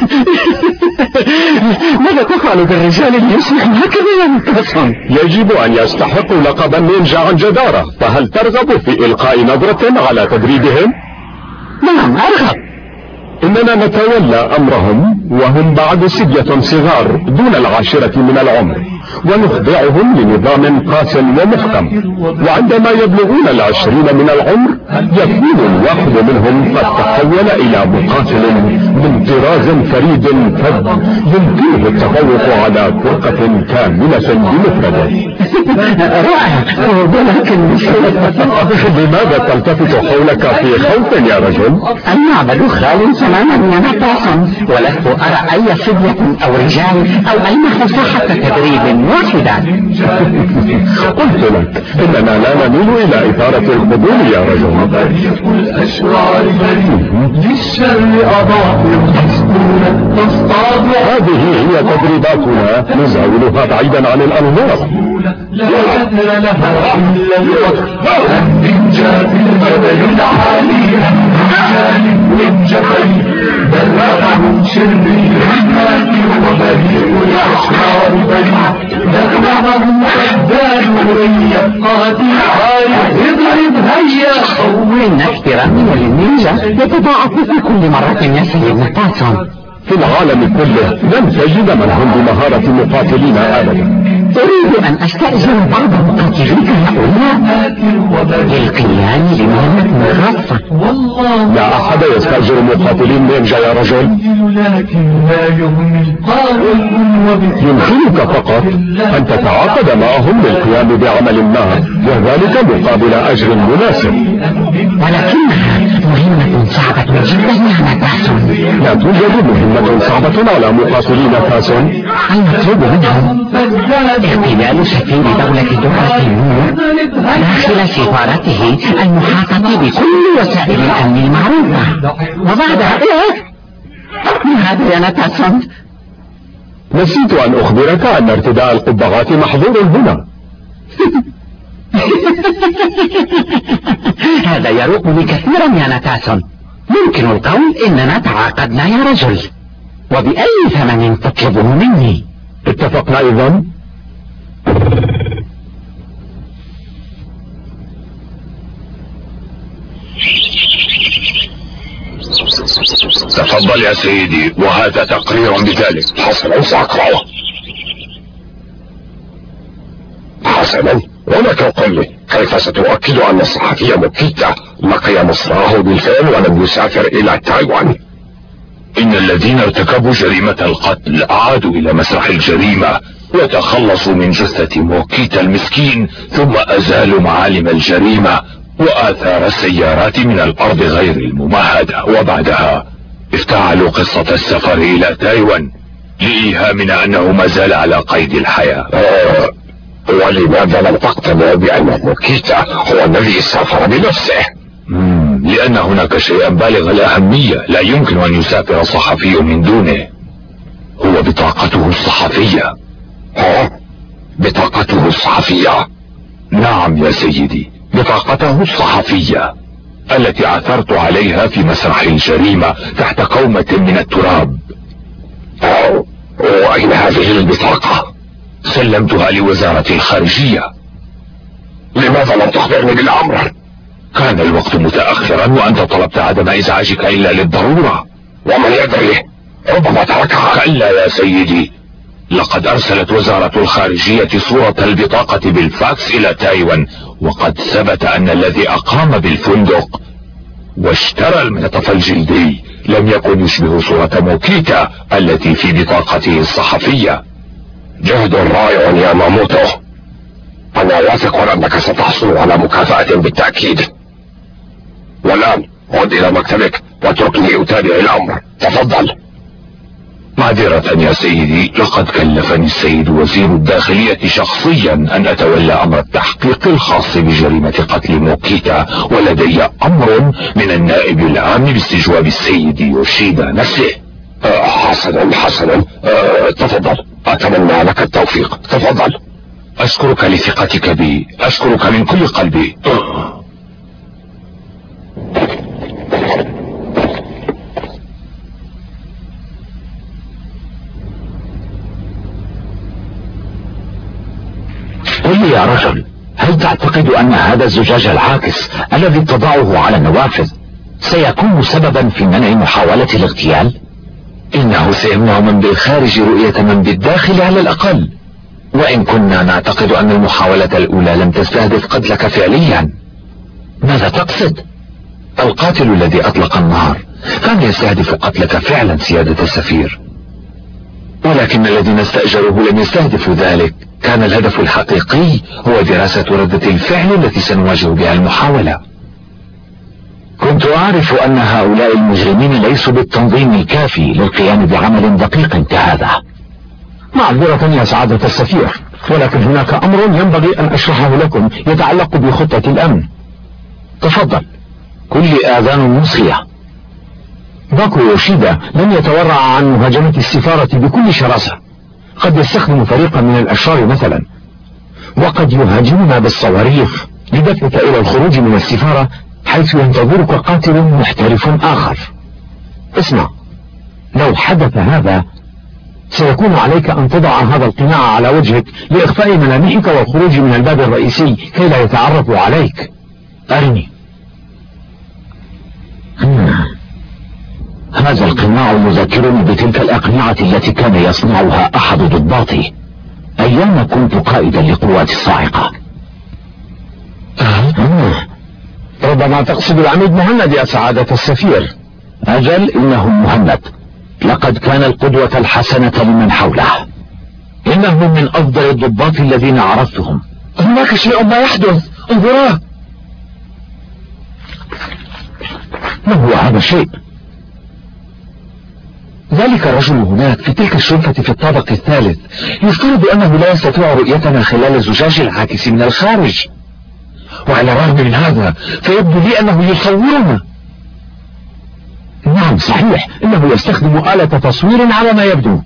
[SPEAKER 7] ماذا تفعل بالرجال اللي يصبحوا هكذا يا مكاسم؟
[SPEAKER 5] يجب أن يستحقوا لقب النينجا عن جدارة، فهل ترغب في إلقاء نظرة على تدريبهم؟
[SPEAKER 7] نعم أرغب.
[SPEAKER 5] إننا نتولى أمرهم وهم بعد سدية صغار دون 10 من العمر. ونخضعهم لنظام قاس ومحكم، وعندما يبلغون 20 من العمر يكون الواحد منهم قد تحول إلى مقاتل من طراز فريد فذ يمكنه التفوق على فرقة كاملة بمفرده.
[SPEAKER 7] رائع، ولكن
[SPEAKER 5] لماذا تلتفت حولك في خوف يا رجل؟
[SPEAKER 7] المعبد خال تماما يا نطاسا، ولست أرى أي صبية أو رجال أو أي مساحة تدريب واحدة.
[SPEAKER 5] قلت لك إننا لا نميل إلى إثارة الفضول يا رجل. هذه هي تدريباتنا نزاولها بعيدا عن الأنظار.
[SPEAKER 1] لا قدر لها إلا الوقت من جاب الجبل العالي من جبل بلغهم شرير الناس وبريء الأشرار بريء بلغهم حبان وريا قادي عارف اضرب هيا.
[SPEAKER 7] وإن احترامي للنينجا يتضاعف في كل مرة يا سيد نطاسا.
[SPEAKER 5] في العالم كله لن تجد من هم بمهارة مقاتلين أبدا.
[SPEAKER 7] أريد أن أستأجر بعض مقاتليك هؤلاء للقيام بمهمة خاصة.
[SPEAKER 5] لا أحد يستأجر مقاتلين نينجا يا رجل. يمكنك فقط أن تتعاقد معهم للقيام بعمل ما، وذلك مقابل أجر مناسب.
[SPEAKER 7] ولكنها مهمة صعبة جدا يا نطاسون.
[SPEAKER 5] لا توجد مهمة صعبة على مقاتلين كاسون.
[SPEAKER 7] المطلوب منهم اغتيال سفير دولة درة النور داخل سفارته المحاطة بكل وسائل الأمن المعروفة، وبعدها هذا يا نطاسون.
[SPEAKER 5] نسيت أن أخبرك أن ارتداء القبعات محظور هنا.
[SPEAKER 7] هذا يروقني كثيرا يا نطاسون. يمكن القول إننا تعاقدنا يا رجل، وبأي ثمن تطلبه مني؟
[SPEAKER 5] اتفقنا إذن؟
[SPEAKER 6] تفضل يا سيدي، وهذا تقرير بذلك. حسنا، سأقرأه. حسنا، ولك قل لي كيف ستؤكد أن الصحفي موكيتا لقي مصرعه بالفعل ولم يسافر إلى تايوان؟ إن الذين ارتكبوا جريمة القتل عادوا إلى مسرح الجريمة وتخلصوا من جثة موكيتا المسكين، ثم أزالوا معالم الجريمة وآثار السيارات من الأرض غير الممهدة، وبعدها افتعلوا قصة السفر إلى تايوان لإيهامنا أنه ما زال على قيد الحياة. ولماذا لم تقتنع بأن موكيتا هو الذي سافر بنفسه؟ لأن هناك شيئا بالغ الأهمية لا يمكن أن يسافر صحفي من دونه، هو بطاقته الصحفية. بطاقته الصحفية؟ نعم يا سيدي، بطاقته الصحفية التي عثرت عليها في مسرح الجريمة تحت كومة من التراب. وأين هذه البطاقة؟ سلمتها لوزارة الخارجية. لماذا لم تخبرني بالأمر؟ كان الوقت متأخرا وأنت طلبت عدم إزعاجك إلا للضرورة. ومن يدري، ربما تركها. كلا يا سيدي، لقد أرسلت وزارة الخارجية صورة البطاقة بالفاكس إلى تايوان، وقد ثبت أن الذي أقام بالفندق واشترى المنطف الجلدي لم يكن يشبه صورة موكيتا التي في بطاقته الصحفية. جهد رائع يا ماموتو، أنا واثق أنك ستحصل على مكافأة بالتأكيد. والآن عد إلى مكتبك واتركني أتابع الأمر، تفضل. معذرة يا سيدي، لقد كلفني السيد وزير الداخلية شخصيا أن أتولى أمر التحقيق الخاص بجريمة قتل موكيتا، ولدي أمر من النائب العام باستجواب السيد يوشيدا نفسه. حسنا، تفضل، أتمنى لك التوفيق، تفضل. أشكرك لثقتك بي، أشكرك من كل قلبي.
[SPEAKER 5] قل لي يا رجل، هل تعتقد أن هذا الزجاج العاكس الذي تضعه على النوافذ سيكون سببا في منع محاولة الاغتيال؟
[SPEAKER 6] إنه سيمنع من بالخارج رؤية من بالداخل على الأقل، وإن كنا نعتقد أن المحاولة الأولى لم تستهدف قتلك فعليا.
[SPEAKER 5] ماذا تقصد؟
[SPEAKER 6] القاتل الذي أطلق النار كان يستهدف قتلك فعلا سيادة السفير، ولكن الذين استأجروه لم يستهدفوا ذلك. كان الهدف الحقيقي هو دراسة ردة الفعل التي سنواجه بها المحاولة.
[SPEAKER 5] كنت أعرف أن هؤلاء المجرمين ليسوا بالتنظيم الكافي للقيام بعمل دقيق كهذا.
[SPEAKER 2] معذرة يا سعادة السفير، ولكن هناك أمر ينبغي أن أشرحه لكم يتعلق بخطة الأمن.
[SPEAKER 5] تفضل، كل آذان مصغية.
[SPEAKER 2] باكو يوشيدا لن يتورع عن مهاجمة السفارة بكل شراسة. قد يستخدم فريقا من الأشرار مثلا، وقد يهاجمنا بالصواريخ لدفعك إلى الخروج من السفارة، حيث ينتظرك قاتل محترف آخر. اسمع، لو حدث هذا سيكون عليك أن تضع هذا القناع على وجهك لإخفاء ملامحك والخروج من الباب الرئيسي كي لا يتعرفوا عليك.
[SPEAKER 5] أرني. هذا القناع يذكرني بتلك الأقنعة التي كان يصنعها أحد ضباطي أيام كنت قائدا لقوات الصاعقة.
[SPEAKER 2] ربما تقصد العميد مهند يا سعادة السفير.
[SPEAKER 5] أجل، إنه مهند. لقد كان القدوة الحسنة لمن حوله. إنه من أفضل الضباط الذين عرفتهم.
[SPEAKER 2] هناك شيء ما يحدث، انظراه.
[SPEAKER 5] ما هو هذا الشيء؟
[SPEAKER 2] ذلك الرجل هناك في تلك الشرفة في الطابق الثالث يفترض أنه لا يستطيع رؤيتنا خلال الزجاج العاكس من الخارج، وعلى الرغم من هذا فيبدو لي أنه يصورنا. نعم صحيح، إنه يستخدم آلة تصوير على ما يبدو.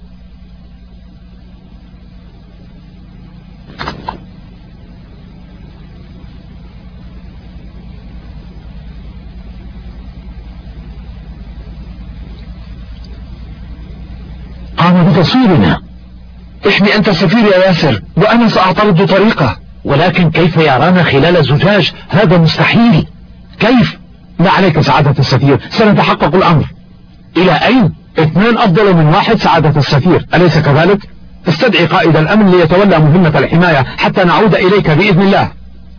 [SPEAKER 5] قام بتصويرنا.
[SPEAKER 2] احمي أنت السفير يا ياسر، وأنا سأعترض طريقه.
[SPEAKER 5] ولكن كيف يرانا خلال الزجاج؟ هذا مستحيل.
[SPEAKER 2] كيف؟ ما عليك سعادة السفير، سنتحقق الأمر.
[SPEAKER 5] إلى أين؟
[SPEAKER 2] 2 أفضل من 1 سعادة السفير، أليس كذلك؟ استدعي قائد الأمن ليتولى مهمة الحماية حتى نعود إليك بإذن الله.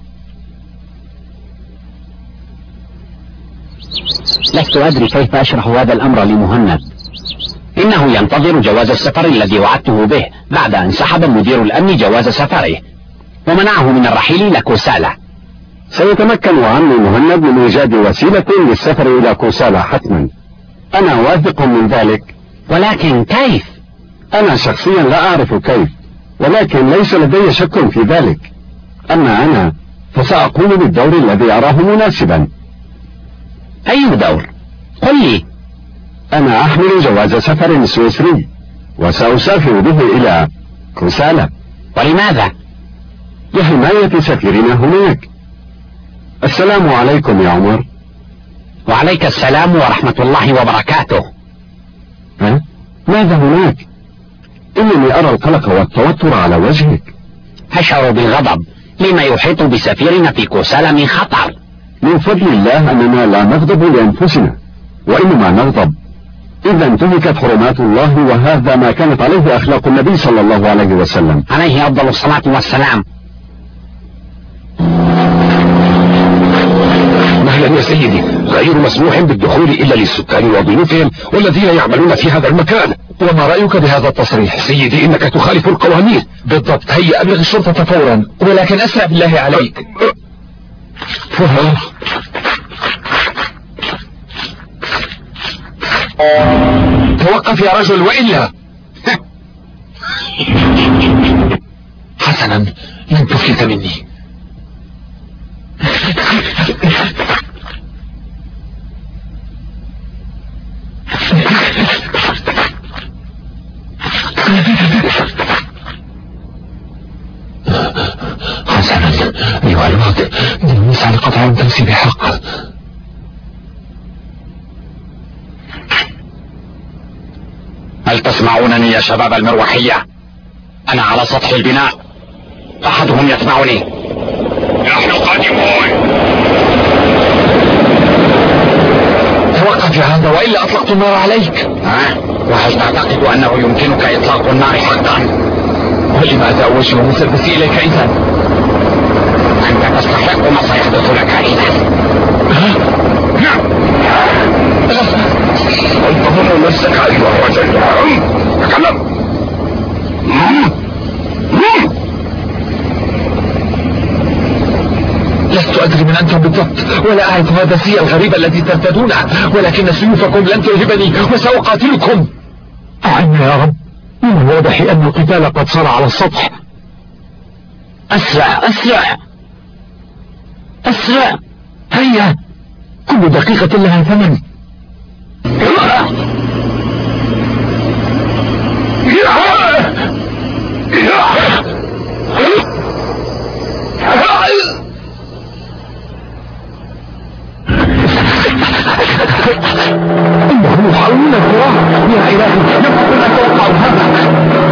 [SPEAKER 7] لست أدري كيف أشرح هذا الأمر لمهند. إنه ينتظر جواز السفر الذي وعدته به بعد أن سحب مدير الأمن جواز سفره ومنعه من الرحيل إلى كوسالا.
[SPEAKER 8] سيتمكن عمي مهند من إيجاد وسيلة للسفر إلى كوسالا حتما. أنا واثق من ذلك.
[SPEAKER 7] ولكن كيف؟
[SPEAKER 8] أنا شخصيا لا أعرف كيف، ولكن ليس لدي شك في ذلك. أما أنا فسأقوم بالدور الذي أراه مناسبا.
[SPEAKER 7] أي دور؟ قل لي.
[SPEAKER 8] أنا أحمل جواز سفر سويسري وسأسافر به إلى كوسالا.
[SPEAKER 7] ولماذا؟
[SPEAKER 8] لحماية سفيرنا هناك. السلام عليكم يا عمر.
[SPEAKER 7] وعليك السلام ورحمة الله وبركاته.
[SPEAKER 8] ها؟ ماذا هناك؟ إنني أرى القلق والتوتر على وجهك.
[SPEAKER 7] أشعر بالغضب لما يحيط بسفيرنا في كوسالا من خطر.
[SPEAKER 8] من فضل الله أننا لا نغضب لأنفسنا، وإنما نغضب إذا انتهكت حرمات الله، وهذا ما كانت عليه أخلاق النبي صلى الله عليه وسلم
[SPEAKER 7] عليه أفضل الصلاة والسلام.
[SPEAKER 1] مهلا يا سيدي، غير مسموح بالدخول إلا للسكان وضيوفهم والذين يعملون في هذا المكان. وما رأيك بهذا التصريح؟ سيدي إنك تخالف القوانين. بالضبط، هيا أبلغ الشرطة فورا، ولكن أسرع بالله عليك. توقف يا رجل وإلا. حسنا، لن تفلت مني. حسنا أيها الواد، ليس لقطع الدرس بحق.
[SPEAKER 3] هل تسمعونني يا شباب المروحية؟ أنا على سطح البناء، أحدهم يسمعني.
[SPEAKER 1] نحن قادمون.
[SPEAKER 3] توقف يا هذا وإلا أطلقت النار عليك. وهل تعتقد أنه يمكنك إطلاق النار حقا؟
[SPEAKER 2] ولماذا أوجه مسدسي إليك إذا؟
[SPEAKER 3] أنت تستحق ما سيحدث لك إذا.
[SPEAKER 1] نعم. انتظر نفسك أيها الرجل. تكلم.
[SPEAKER 2] لست أدري من أنتم بالضبط، ولا أعرف هذا السيء الغريب الذي ترتدونه، ولكن سيوفكم لن ترهبني وسأقاتلكم.
[SPEAKER 5] أعنا يا رب، من الواضح أن القتال قد صار على السطح. أسرع أسرع أسرع، هيا، كل دقيقة لها ثمن. إنهم يحاولون الفرار. يا إلهي، لم أكن أتوقع هذا.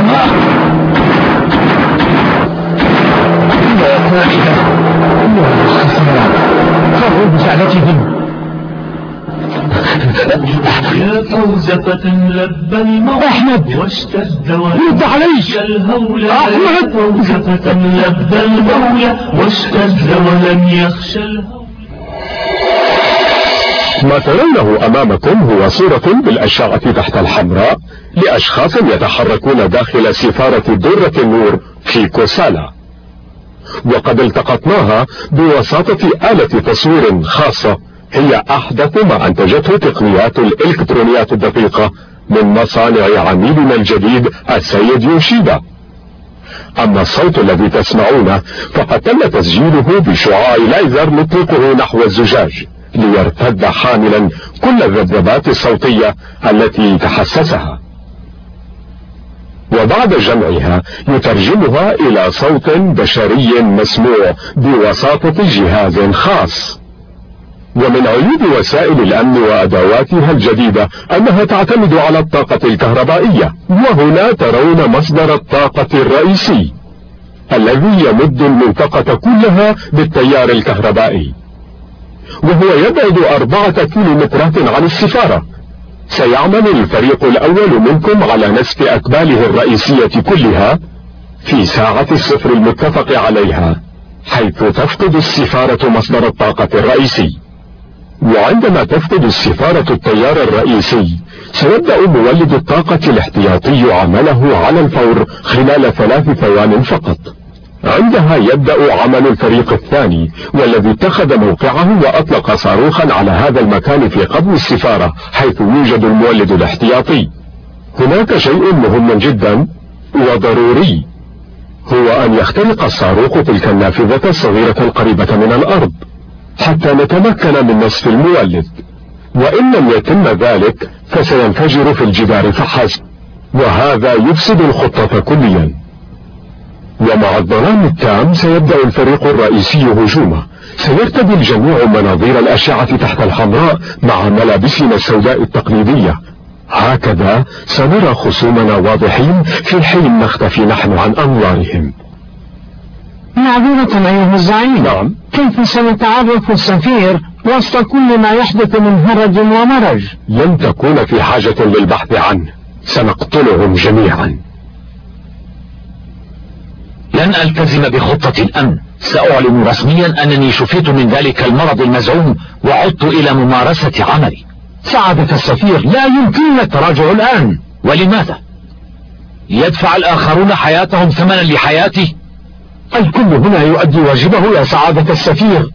[SPEAKER 5] يا فائدة، يا خسارة، فروا بفعلتهم.
[SPEAKER 9] يا فوزة لبى الموت
[SPEAKER 5] أحمد،
[SPEAKER 9] واشتد
[SPEAKER 5] رد علي.
[SPEAKER 9] الهول.
[SPEAKER 5] أحمد،
[SPEAKER 9] فوزة لبى المولى واشتد ولم يخشى الهول.
[SPEAKER 8] ما ترونه أمامكم هو صورة بالأشعة تحت الحمراء لأشخاص يتحركون داخل سفارة درة النور في كوسالا، وقد التقطناها بواسطة آلة تصوير خاصة هي أحدث ما أنتجته تقنيات الإلكترونيات الدقيقة من مصانع عميلنا الجديد السيد يوشيدا. أما الصوت الذي تسمعونه فقد تم تسجيله بشعاع لايزر نطلقه نحو الزجاج ليرتد حاملا كل الذبذبات الصوتية التي تحسسها، وبعد جمعها يترجمها إلى صوت بشري مسموع بواسطة جهاز خاص. ومن عيوب وسائل الأمن وأدواتها الجديدة أنها تعتمد على الطاقة الكهربائية، وهنا ترون مصدر الطاقة الرئيسي الذي يمد المنطقة كلها بالتيار الكهربائي، وهو يبعد 4 كيلومترات عن السفارة. سيعمل الفريق الأول منكم على نسف أكباله الرئيسية كلها في ساعة الصفر المتفق عليها، حيث تفقد السفارة مصدر الطاقة الرئيسي. وعندما تفقد السفارة التيار الرئيسي سيبدأ مولد الطاقة الاحتياطي عمله على الفور خلال 3 ثوان فقط. عندها يبدأ عمل الفريق الثاني والذي اتخذ موقعه وأطلق صاروخا على هذا المكان في قبو السفارة حيث يوجد المولد الاحتياطي. هناك شيء مهم جدا وضروري، هو أن يخترق الصاروخ تلك النافذة الصغيرة القريبة من الأرض حتى نتمكن من نصف المولد، وإن لم يتم ذلك فسينفجر في الجدار فحسب، وهذا يفسد الخطة كليا. ومع الظلام التام سيبدأ الفريق الرئيسي هجومه. سيرتدي الجميع مناظير الأشعة تحت الحمراء مع ملابسنا السوداء التقليدية. هكذا سنرى خصومنا واضحين في حين نختفي نحن عن أنظارهم.
[SPEAKER 5] معذرة أيها الزعيم.
[SPEAKER 8] نعم.
[SPEAKER 5] كيف سنتعرف السفير وسط كل ما يحدث من هرج ومرج؟
[SPEAKER 8] لن تكون في حاجة للبحث عنه، سنقتلهم جميعا.
[SPEAKER 2] لن ألتزم بخطة الأمن، سأعلن رسميا أنني شفيت من ذلك المرض المزعوم وعدت إلى ممارسة عملي.
[SPEAKER 5] سعادة السفير، لا يمكننا التراجع الآن.
[SPEAKER 2] ولماذا؟ يدفع الآخرون حياتهم ثمنا لحياتي؟
[SPEAKER 5] الكل هنا يؤدي واجبه يا سعادة السفير.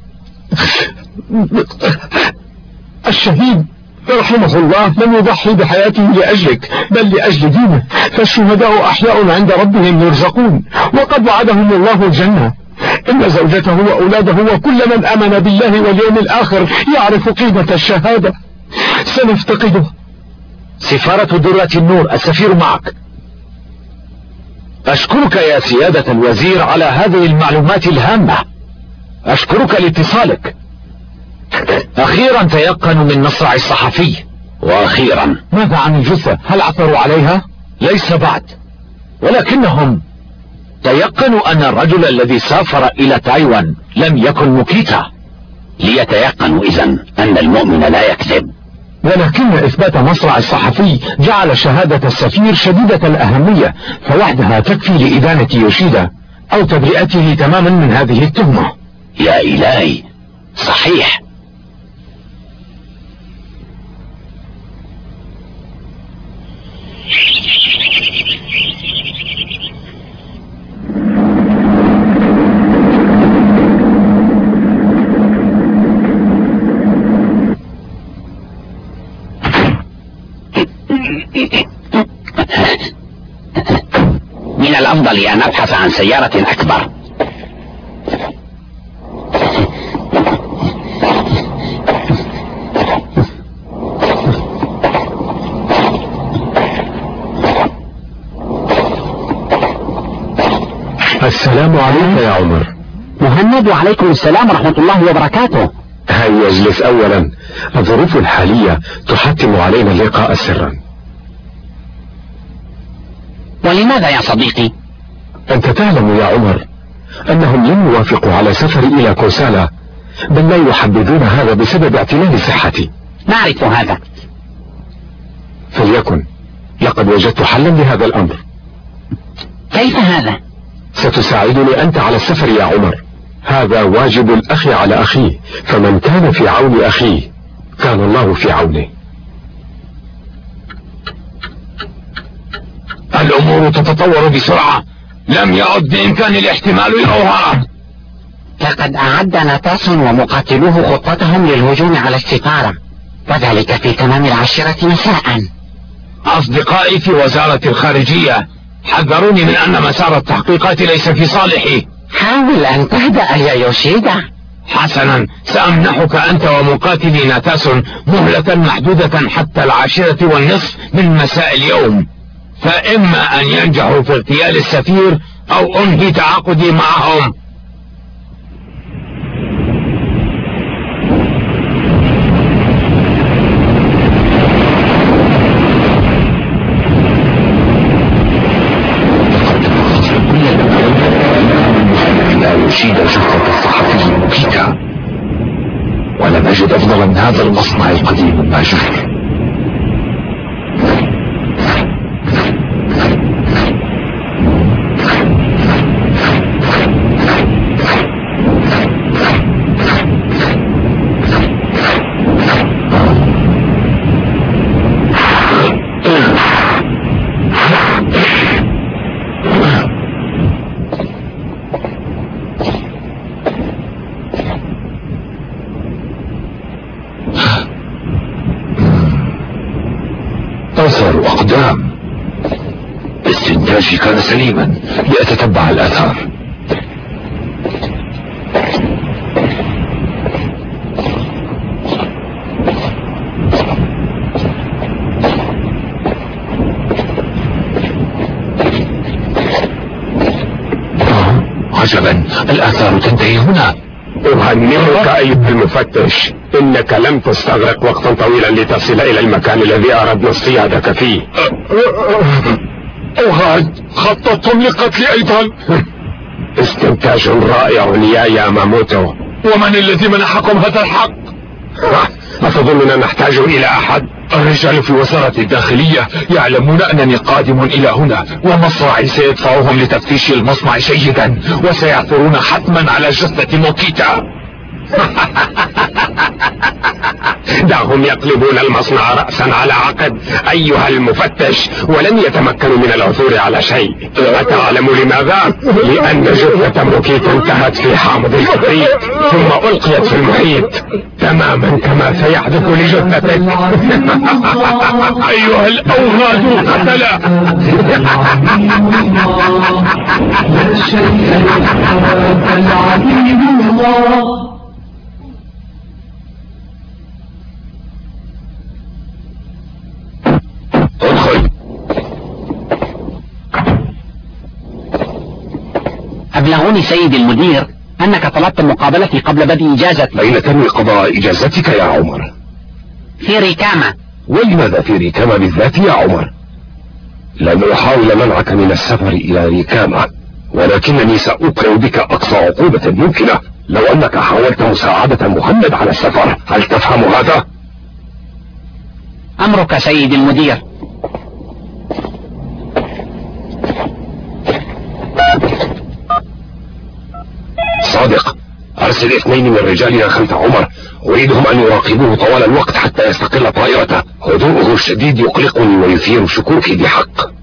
[SPEAKER 5] الشهيد رحمه الله لم يضحي بحياته لأجلك بل لأجل دينه، فالشهداء أحياء عند ربهم يرزقون، وقد وعدهم الله الجنة. إن زوجته وأولاده وكل من آمن بالله واليوم الآخر يعرف قيمة الشهادة. سنفتقده.
[SPEAKER 2] سفارة درة النور، السفير معك. أشكرك يا سيادة الوزير على هذه المعلومات الهامة. أشكرك لاتصالك. أخيرا تيقنوا من مصرع الصحفي.
[SPEAKER 4] وأخيرا
[SPEAKER 5] ماذا عن الجثة؟ هل عثروا عليها؟
[SPEAKER 2] ليس بعد، ولكنهم تيقنوا أن الرجل الذي سافر إلى تايوان لم يكن موكيتا.
[SPEAKER 4] ليتيقنوا إذن أن المؤمن لا يكذب.
[SPEAKER 2] ولكن إثبات مصرع الصحفي جعل شهادة السفير شديدة الأهمية، فوحدها تكفي لإدانة يوشيدا أو تبرئته تماما من هذه التهمة.
[SPEAKER 4] يا إلهي، صحيح. من الأفضل أن أبحث عن سيارة أكبر.
[SPEAKER 8] السلام عليك يا عمر.
[SPEAKER 7] مهند، وعليكم السلام ورحمة الله وبركاته.
[SPEAKER 8] هيا اجلس أولا، الظروف الحالية تحتم علينا اللقاء سرا.
[SPEAKER 7] ولماذا يا صديقي؟
[SPEAKER 8] أنت تعلم يا عمر أنهم لم يوافقوا على سفري إلى كوسالا، بل لا يحددون هذا بسبب اعتلال صحتي.
[SPEAKER 7] نعرف هذا.
[SPEAKER 8] فليكن، لقد وجدت حلا لهذا الأمر.
[SPEAKER 7] كيف هذا؟
[SPEAKER 8] ستساعدني أنت على السفر يا عمر، هذا واجب الأخ على أخيه، فمن كان في عون أخيه كان الله في عونه.
[SPEAKER 2] الأمور تتطور بسرعة، لم يعد بإمكان الاحتمال الأوهام.
[SPEAKER 7] لقد أعد ناتاس ومقاتلوه خطتهم للهجوم على السفارة، وذلك في تمام 10 مساء.
[SPEAKER 2] أصدقائي في وزارة الخارجية حذروني من أن مسار التحقيقات ليس في صالحي.
[SPEAKER 7] حاول أن تهدأ يا يوشيدا.
[SPEAKER 2] حسنا، سأمنحك أنت ومقاتلي ناتاس مهلة محدودة حتى 10:30 من مساء اليوم، فإما أن ينجحوا في اغتيال السفير أو أنهي تعاقدي معهم.
[SPEAKER 1] يشيد جثة الصحفي موكيتا، ولم أجد أفضل من هذا المصنع القديم المهجور. أثر أقدام، استنتاجي كان سليما، لأتتبع الآثار. عجبا، الآثار تنتهي هنا.
[SPEAKER 8] أهنئك أيها المفتش، إنك لم تستغرق وقتا طويلا لتصل إلى المكان الذي أردنا اصطيادك فيه.
[SPEAKER 1] أوهاد، خططتم لقتلي أيضا.
[SPEAKER 8] استنتاج رائع يا ياماموتو.
[SPEAKER 1] ومن الذي منحكم هذا الحق؟
[SPEAKER 8] أتظننا نحتاج إلى أحد؟
[SPEAKER 1] الرجال في وزارة الداخلية يعلمون أنني قادم إلى هنا، ومصرعي سيدفعهم لتفتيش المصنع جيدا، وسيعثرون حتما على جثة موكيتا.
[SPEAKER 8] دعهم يقلبون المصنع رأسا على عقب أيها المفتش، ولن يتمكنوا من العثور على شيء. أتعلم لماذا؟ لأن جثة موكيتا انتهت في حامض الكبريت ثم ألقيت في المحيط، تماما كما سيحدث لجثتك.
[SPEAKER 1] أيها الأوغاد قتلة.
[SPEAKER 4] ادخل.
[SPEAKER 7] أبلغوني سيد المدير أنك طلبت مقابلتي قبل بدء إجازة.
[SPEAKER 1] أين تنوي قضاء إجازتك يا عمر؟
[SPEAKER 7] في ريكاما.
[SPEAKER 1] ولماذا في ريكاما بالذات يا عمر؟ لن أحاول منعك من السفر إلى ريكاما، ولكنني سأوقع بك أقصى عقوبة ممكنة لو أنك حاولت مساعدة مهند على السفر. هل تفهم هذا؟
[SPEAKER 7] أمرك سيدي المدير.
[SPEAKER 1] صادق، أرسل 2 من رجالنا خلف عمر، أريدهم أن يراقبوه طوال الوقت حتى يستقل طائرته. هدوءه الشديد يقلقني ويثير شكوكي بحق.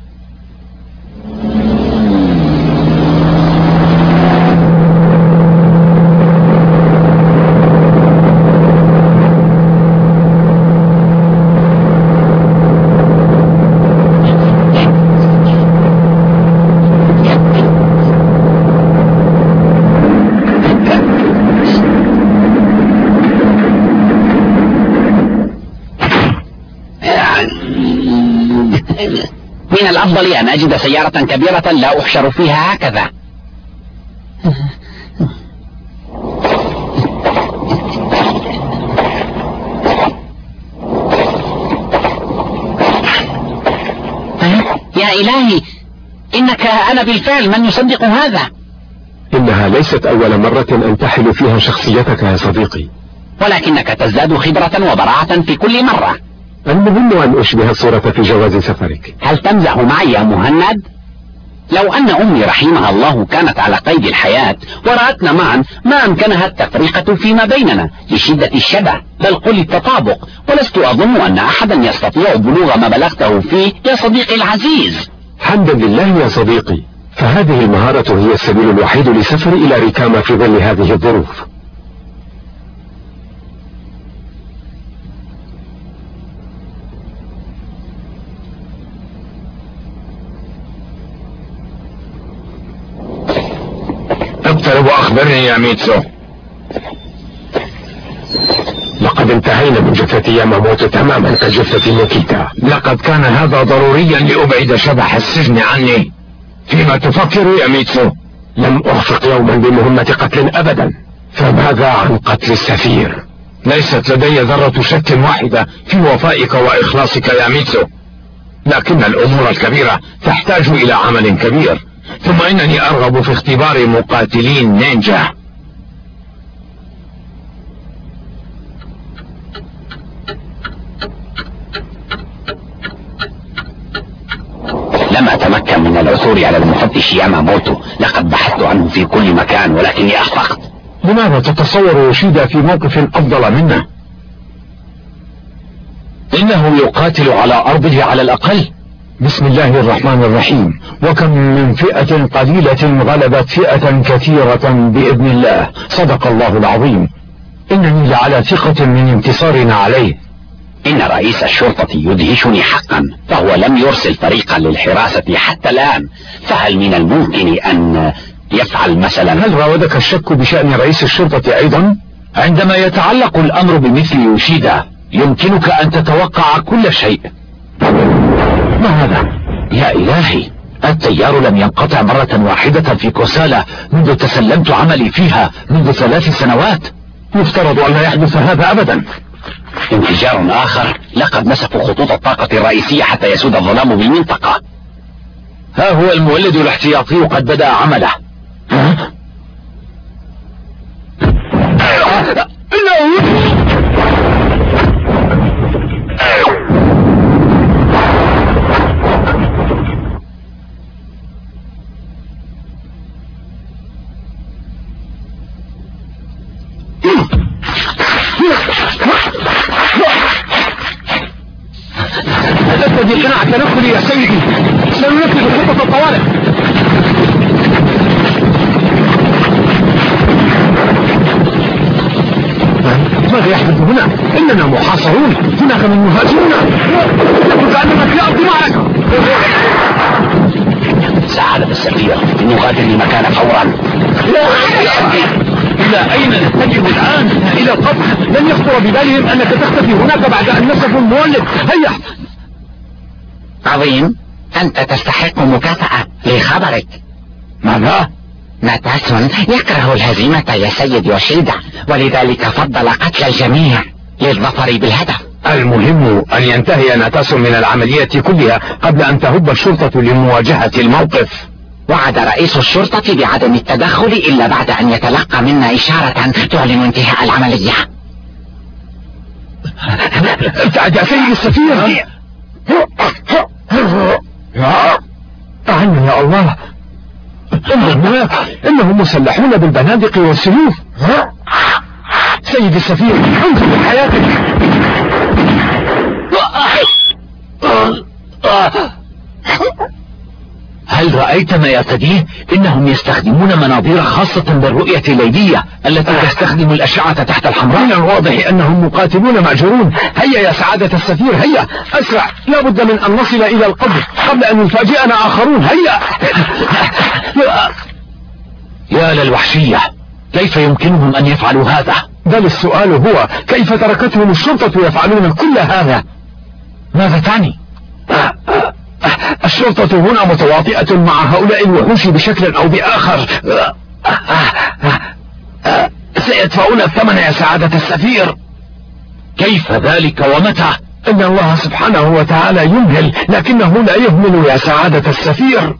[SPEAKER 7] من الأفضل أن أجد سيارة كبيرة لا أحشر فيها هكذا. يا إلهي، إنك أنا بالفعل، من يصدق هذا؟
[SPEAKER 8] إنها ليست أول مرة أنتحل فيها شخصيتك يا صديقي،
[SPEAKER 7] ولكنك تزداد خبرة وبراعة في كل مرة.
[SPEAKER 8] المهم أن أشبه الصورة في جواز سفرك.
[SPEAKER 7] هل تمزح معي يا مهند؟ لو أن أمي رحمها الله كانت على قيد الحياة ورأتنا معا ما أمكنها التفرقة فيما بيننا لشدة الشبه، بل قل التطابق، ولست أظن أن أحدا يستطيع بلوغ ما بلغته فيه يا صديقي العزيز.
[SPEAKER 8] حمدا لله يا صديقي، فهذه المهارة هي السبيل الوحيد للسفر إلى ريكاما في ظل هذه الظروف.
[SPEAKER 2] اقترب وأخبرني يا ميتسو.
[SPEAKER 8] لقد انتهينا من جثة ياماموتو تماما كجثة موكيتا.
[SPEAKER 2] لقد كان هذا ضروريا لأبعد شبح السجن عني. فيما تفكر يا ميتسو؟
[SPEAKER 8] لم أخفق يوما بمهمة قتل أبدا. فماذا عن قتل السفير؟
[SPEAKER 2] ليست لدي ذرة شك واحدة في وفائك وإخلاصك يا ميتسو، لكن الأمور الكبيرة تحتاج إلى عمل كبير، ثم إنني أرغب في اختبار مقاتلين نينجا.
[SPEAKER 7] لم أتمكن من العثور على المفتش ياماموتو، لقد بحثت عنه في كل مكان ولكني أخفقت.
[SPEAKER 2] لماذا تتصور يوشيدا في موقف أفضل منا؟
[SPEAKER 1] إنه يقاتل على أرضه على الأقل.
[SPEAKER 2] بسم الله الرحمن الرحيم. وكم من فئة قليلة غلبت فئة كثيرة بإذن الله. صدق الله العظيم. إنني لعلى ثقة من انتصارنا عليه.
[SPEAKER 7] إن رئيس الشرطة يدهشني حقا، فهو لم يرسل فريقا للحراسة حتى الآن. فهل من الممكن أن يفعل مثلا؟
[SPEAKER 2] هل راودك الشك بشأن رئيس الشرطة أيضا؟
[SPEAKER 1] عندما يتعلق الأمر بمثل يوشيدا يمكنك أن تتوقع كل شيء.
[SPEAKER 2] ما هذا؟
[SPEAKER 1] يا إلهي، التيار لم ينقطع مرة واحدة في كوسالا منذ تسلمت عملي فيها منذ 3 سنوات.
[SPEAKER 2] يفترض أن لا يحدث هذا أبدا.
[SPEAKER 7] انفجار آخر، لقد نسفوا خطوط الطاقة الرئيسية حتى يسود الظلام بالمنطقة.
[SPEAKER 1] ها هو المولد الاحتياطي قد بدأ عمله.
[SPEAKER 2] الذي قناع تنقلي يا سيدي، سننفذ خطة الطوارئ. ماذا يحدث هنا؟ إننا محاصرون، هناك من يهاجمنا، يقول كأننا في أرض معركة.
[SPEAKER 7] سعادة السفير، نغادر المكان فورا.
[SPEAKER 2] إلى أين نتجه الآن؟ إلى القبر. لن يخطر ببالهم أنك تختفي هناك بعد أن نسفوا المولد. هيا.
[SPEAKER 7] عظيم، أنت تستحق مكافأة لخبرك.
[SPEAKER 2] ماذا؟
[SPEAKER 7] ناتاسون يكره الهزيمة يا سيد يوشيدا، ولذلك فضل قتل الجميع للظفر بالهدف.
[SPEAKER 2] المهم أن ينتهي ناتاسون من العملية كلها قبل أن تهب الشرطة لمواجهة الموقف.
[SPEAKER 7] وعد رئيس الشرطة بعدم التدخل إلا بعد أن يتلقى منا إشارة تعلن انتهاء العملية.
[SPEAKER 1] ابتعد يا سيد السفير.
[SPEAKER 2] أعنا يا الله، إنهم مسلحون بالبنادق والسيوف. سيد السفير، انظر بحياتك.
[SPEAKER 5] هل رأيت ما يرتديه؟ إنهم يستخدمون مناظير خاصة بالرؤية الليلية التي تستخدم الأشعة تحت الحمراء.
[SPEAKER 2] من الواضح أنهم مقاتلون مأجورون. هيا يا سعادة السفير، هيا أسرع، لا بد من أن نصل إلى القبر قبل أن يفاجئنا آخرون. هيا.
[SPEAKER 5] يا للوحشية، كيف يمكنهم أن يفعلوا هذا؟
[SPEAKER 2] بل السؤال هو كيف تركتهم الشرطة يفعلون كل هذا؟
[SPEAKER 5] ماذا تعني؟
[SPEAKER 2] الشرطة هنا متواطئة مع هؤلاء الوحوش بشكل أو بآخر. سيدفعون الثمن يا سعادة السفير.
[SPEAKER 5] كيف ذلك ومتى؟
[SPEAKER 2] إن الله سبحانه وتعالى يمهل، لكنه لا يهمل يا سعادة السفير.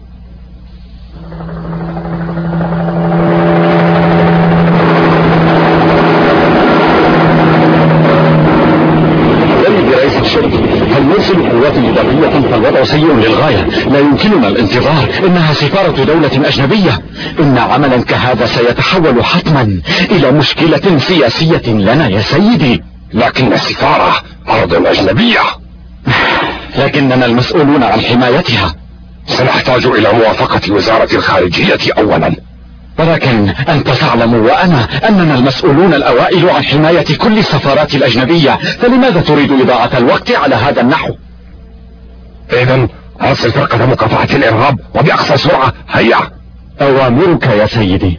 [SPEAKER 1] هل نرسل قوات إضافية؟ فالوضع سيء للغاية، لا يمكننا الانتظار. إنها سفارة دولة أجنبية. إن عملا كهذا سيتحول حتما إلى مشكلة سياسية لنا يا سيدي. لكن السفارة أرض أجنبية، لكننا المسؤولون عن حمايتها. سنحتاج إلى موافقة وزارة الخارجية أولا، ولكن أنت تعلم وأنا أننا المسؤولون الأوائل عن حماية كل السفارات الأجنبية، فلماذا تريد إضاعة الوقت على هذا النحو؟ إذن أرسل فرقة مكافحة الإرهاب وبأقصى سرعة. هيا. أوامرك يا سيدي.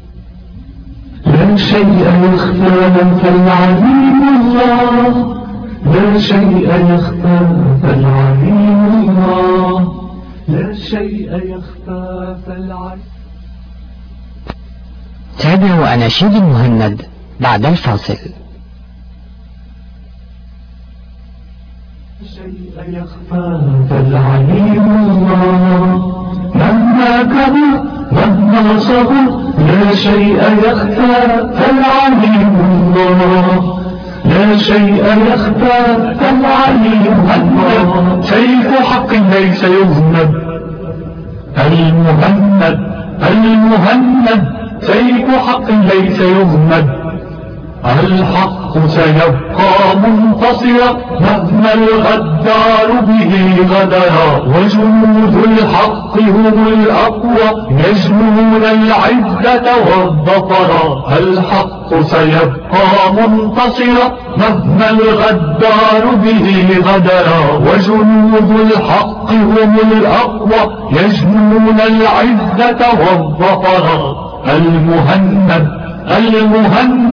[SPEAKER 9] لا شيء يخفى فالعليم الله، لا شيء يخفى فالعليم الله، لا شيء يخفى فالعليم.
[SPEAKER 10] تابعوا أناشيد المهند بعد الفاصل.
[SPEAKER 9] شيء يخفى فالعليم الله، مهما كبر مهما صغر، لا شيء يخفى فالعليم الله، لا شيء يخفى فالعليم الله. سيف حق ليس يذنب، المهند سيف حق ليس يذنب، الحق سيبقى منتصرا مهما الغدار به غدرا، وجنود الحق هم الأقوى يجنون العزة والظفرا، الحق سيبقى منتصرا مهما الغدار به غدرا، وجنود الحق هم الأقوى يجنون العزة والظفرا. المهند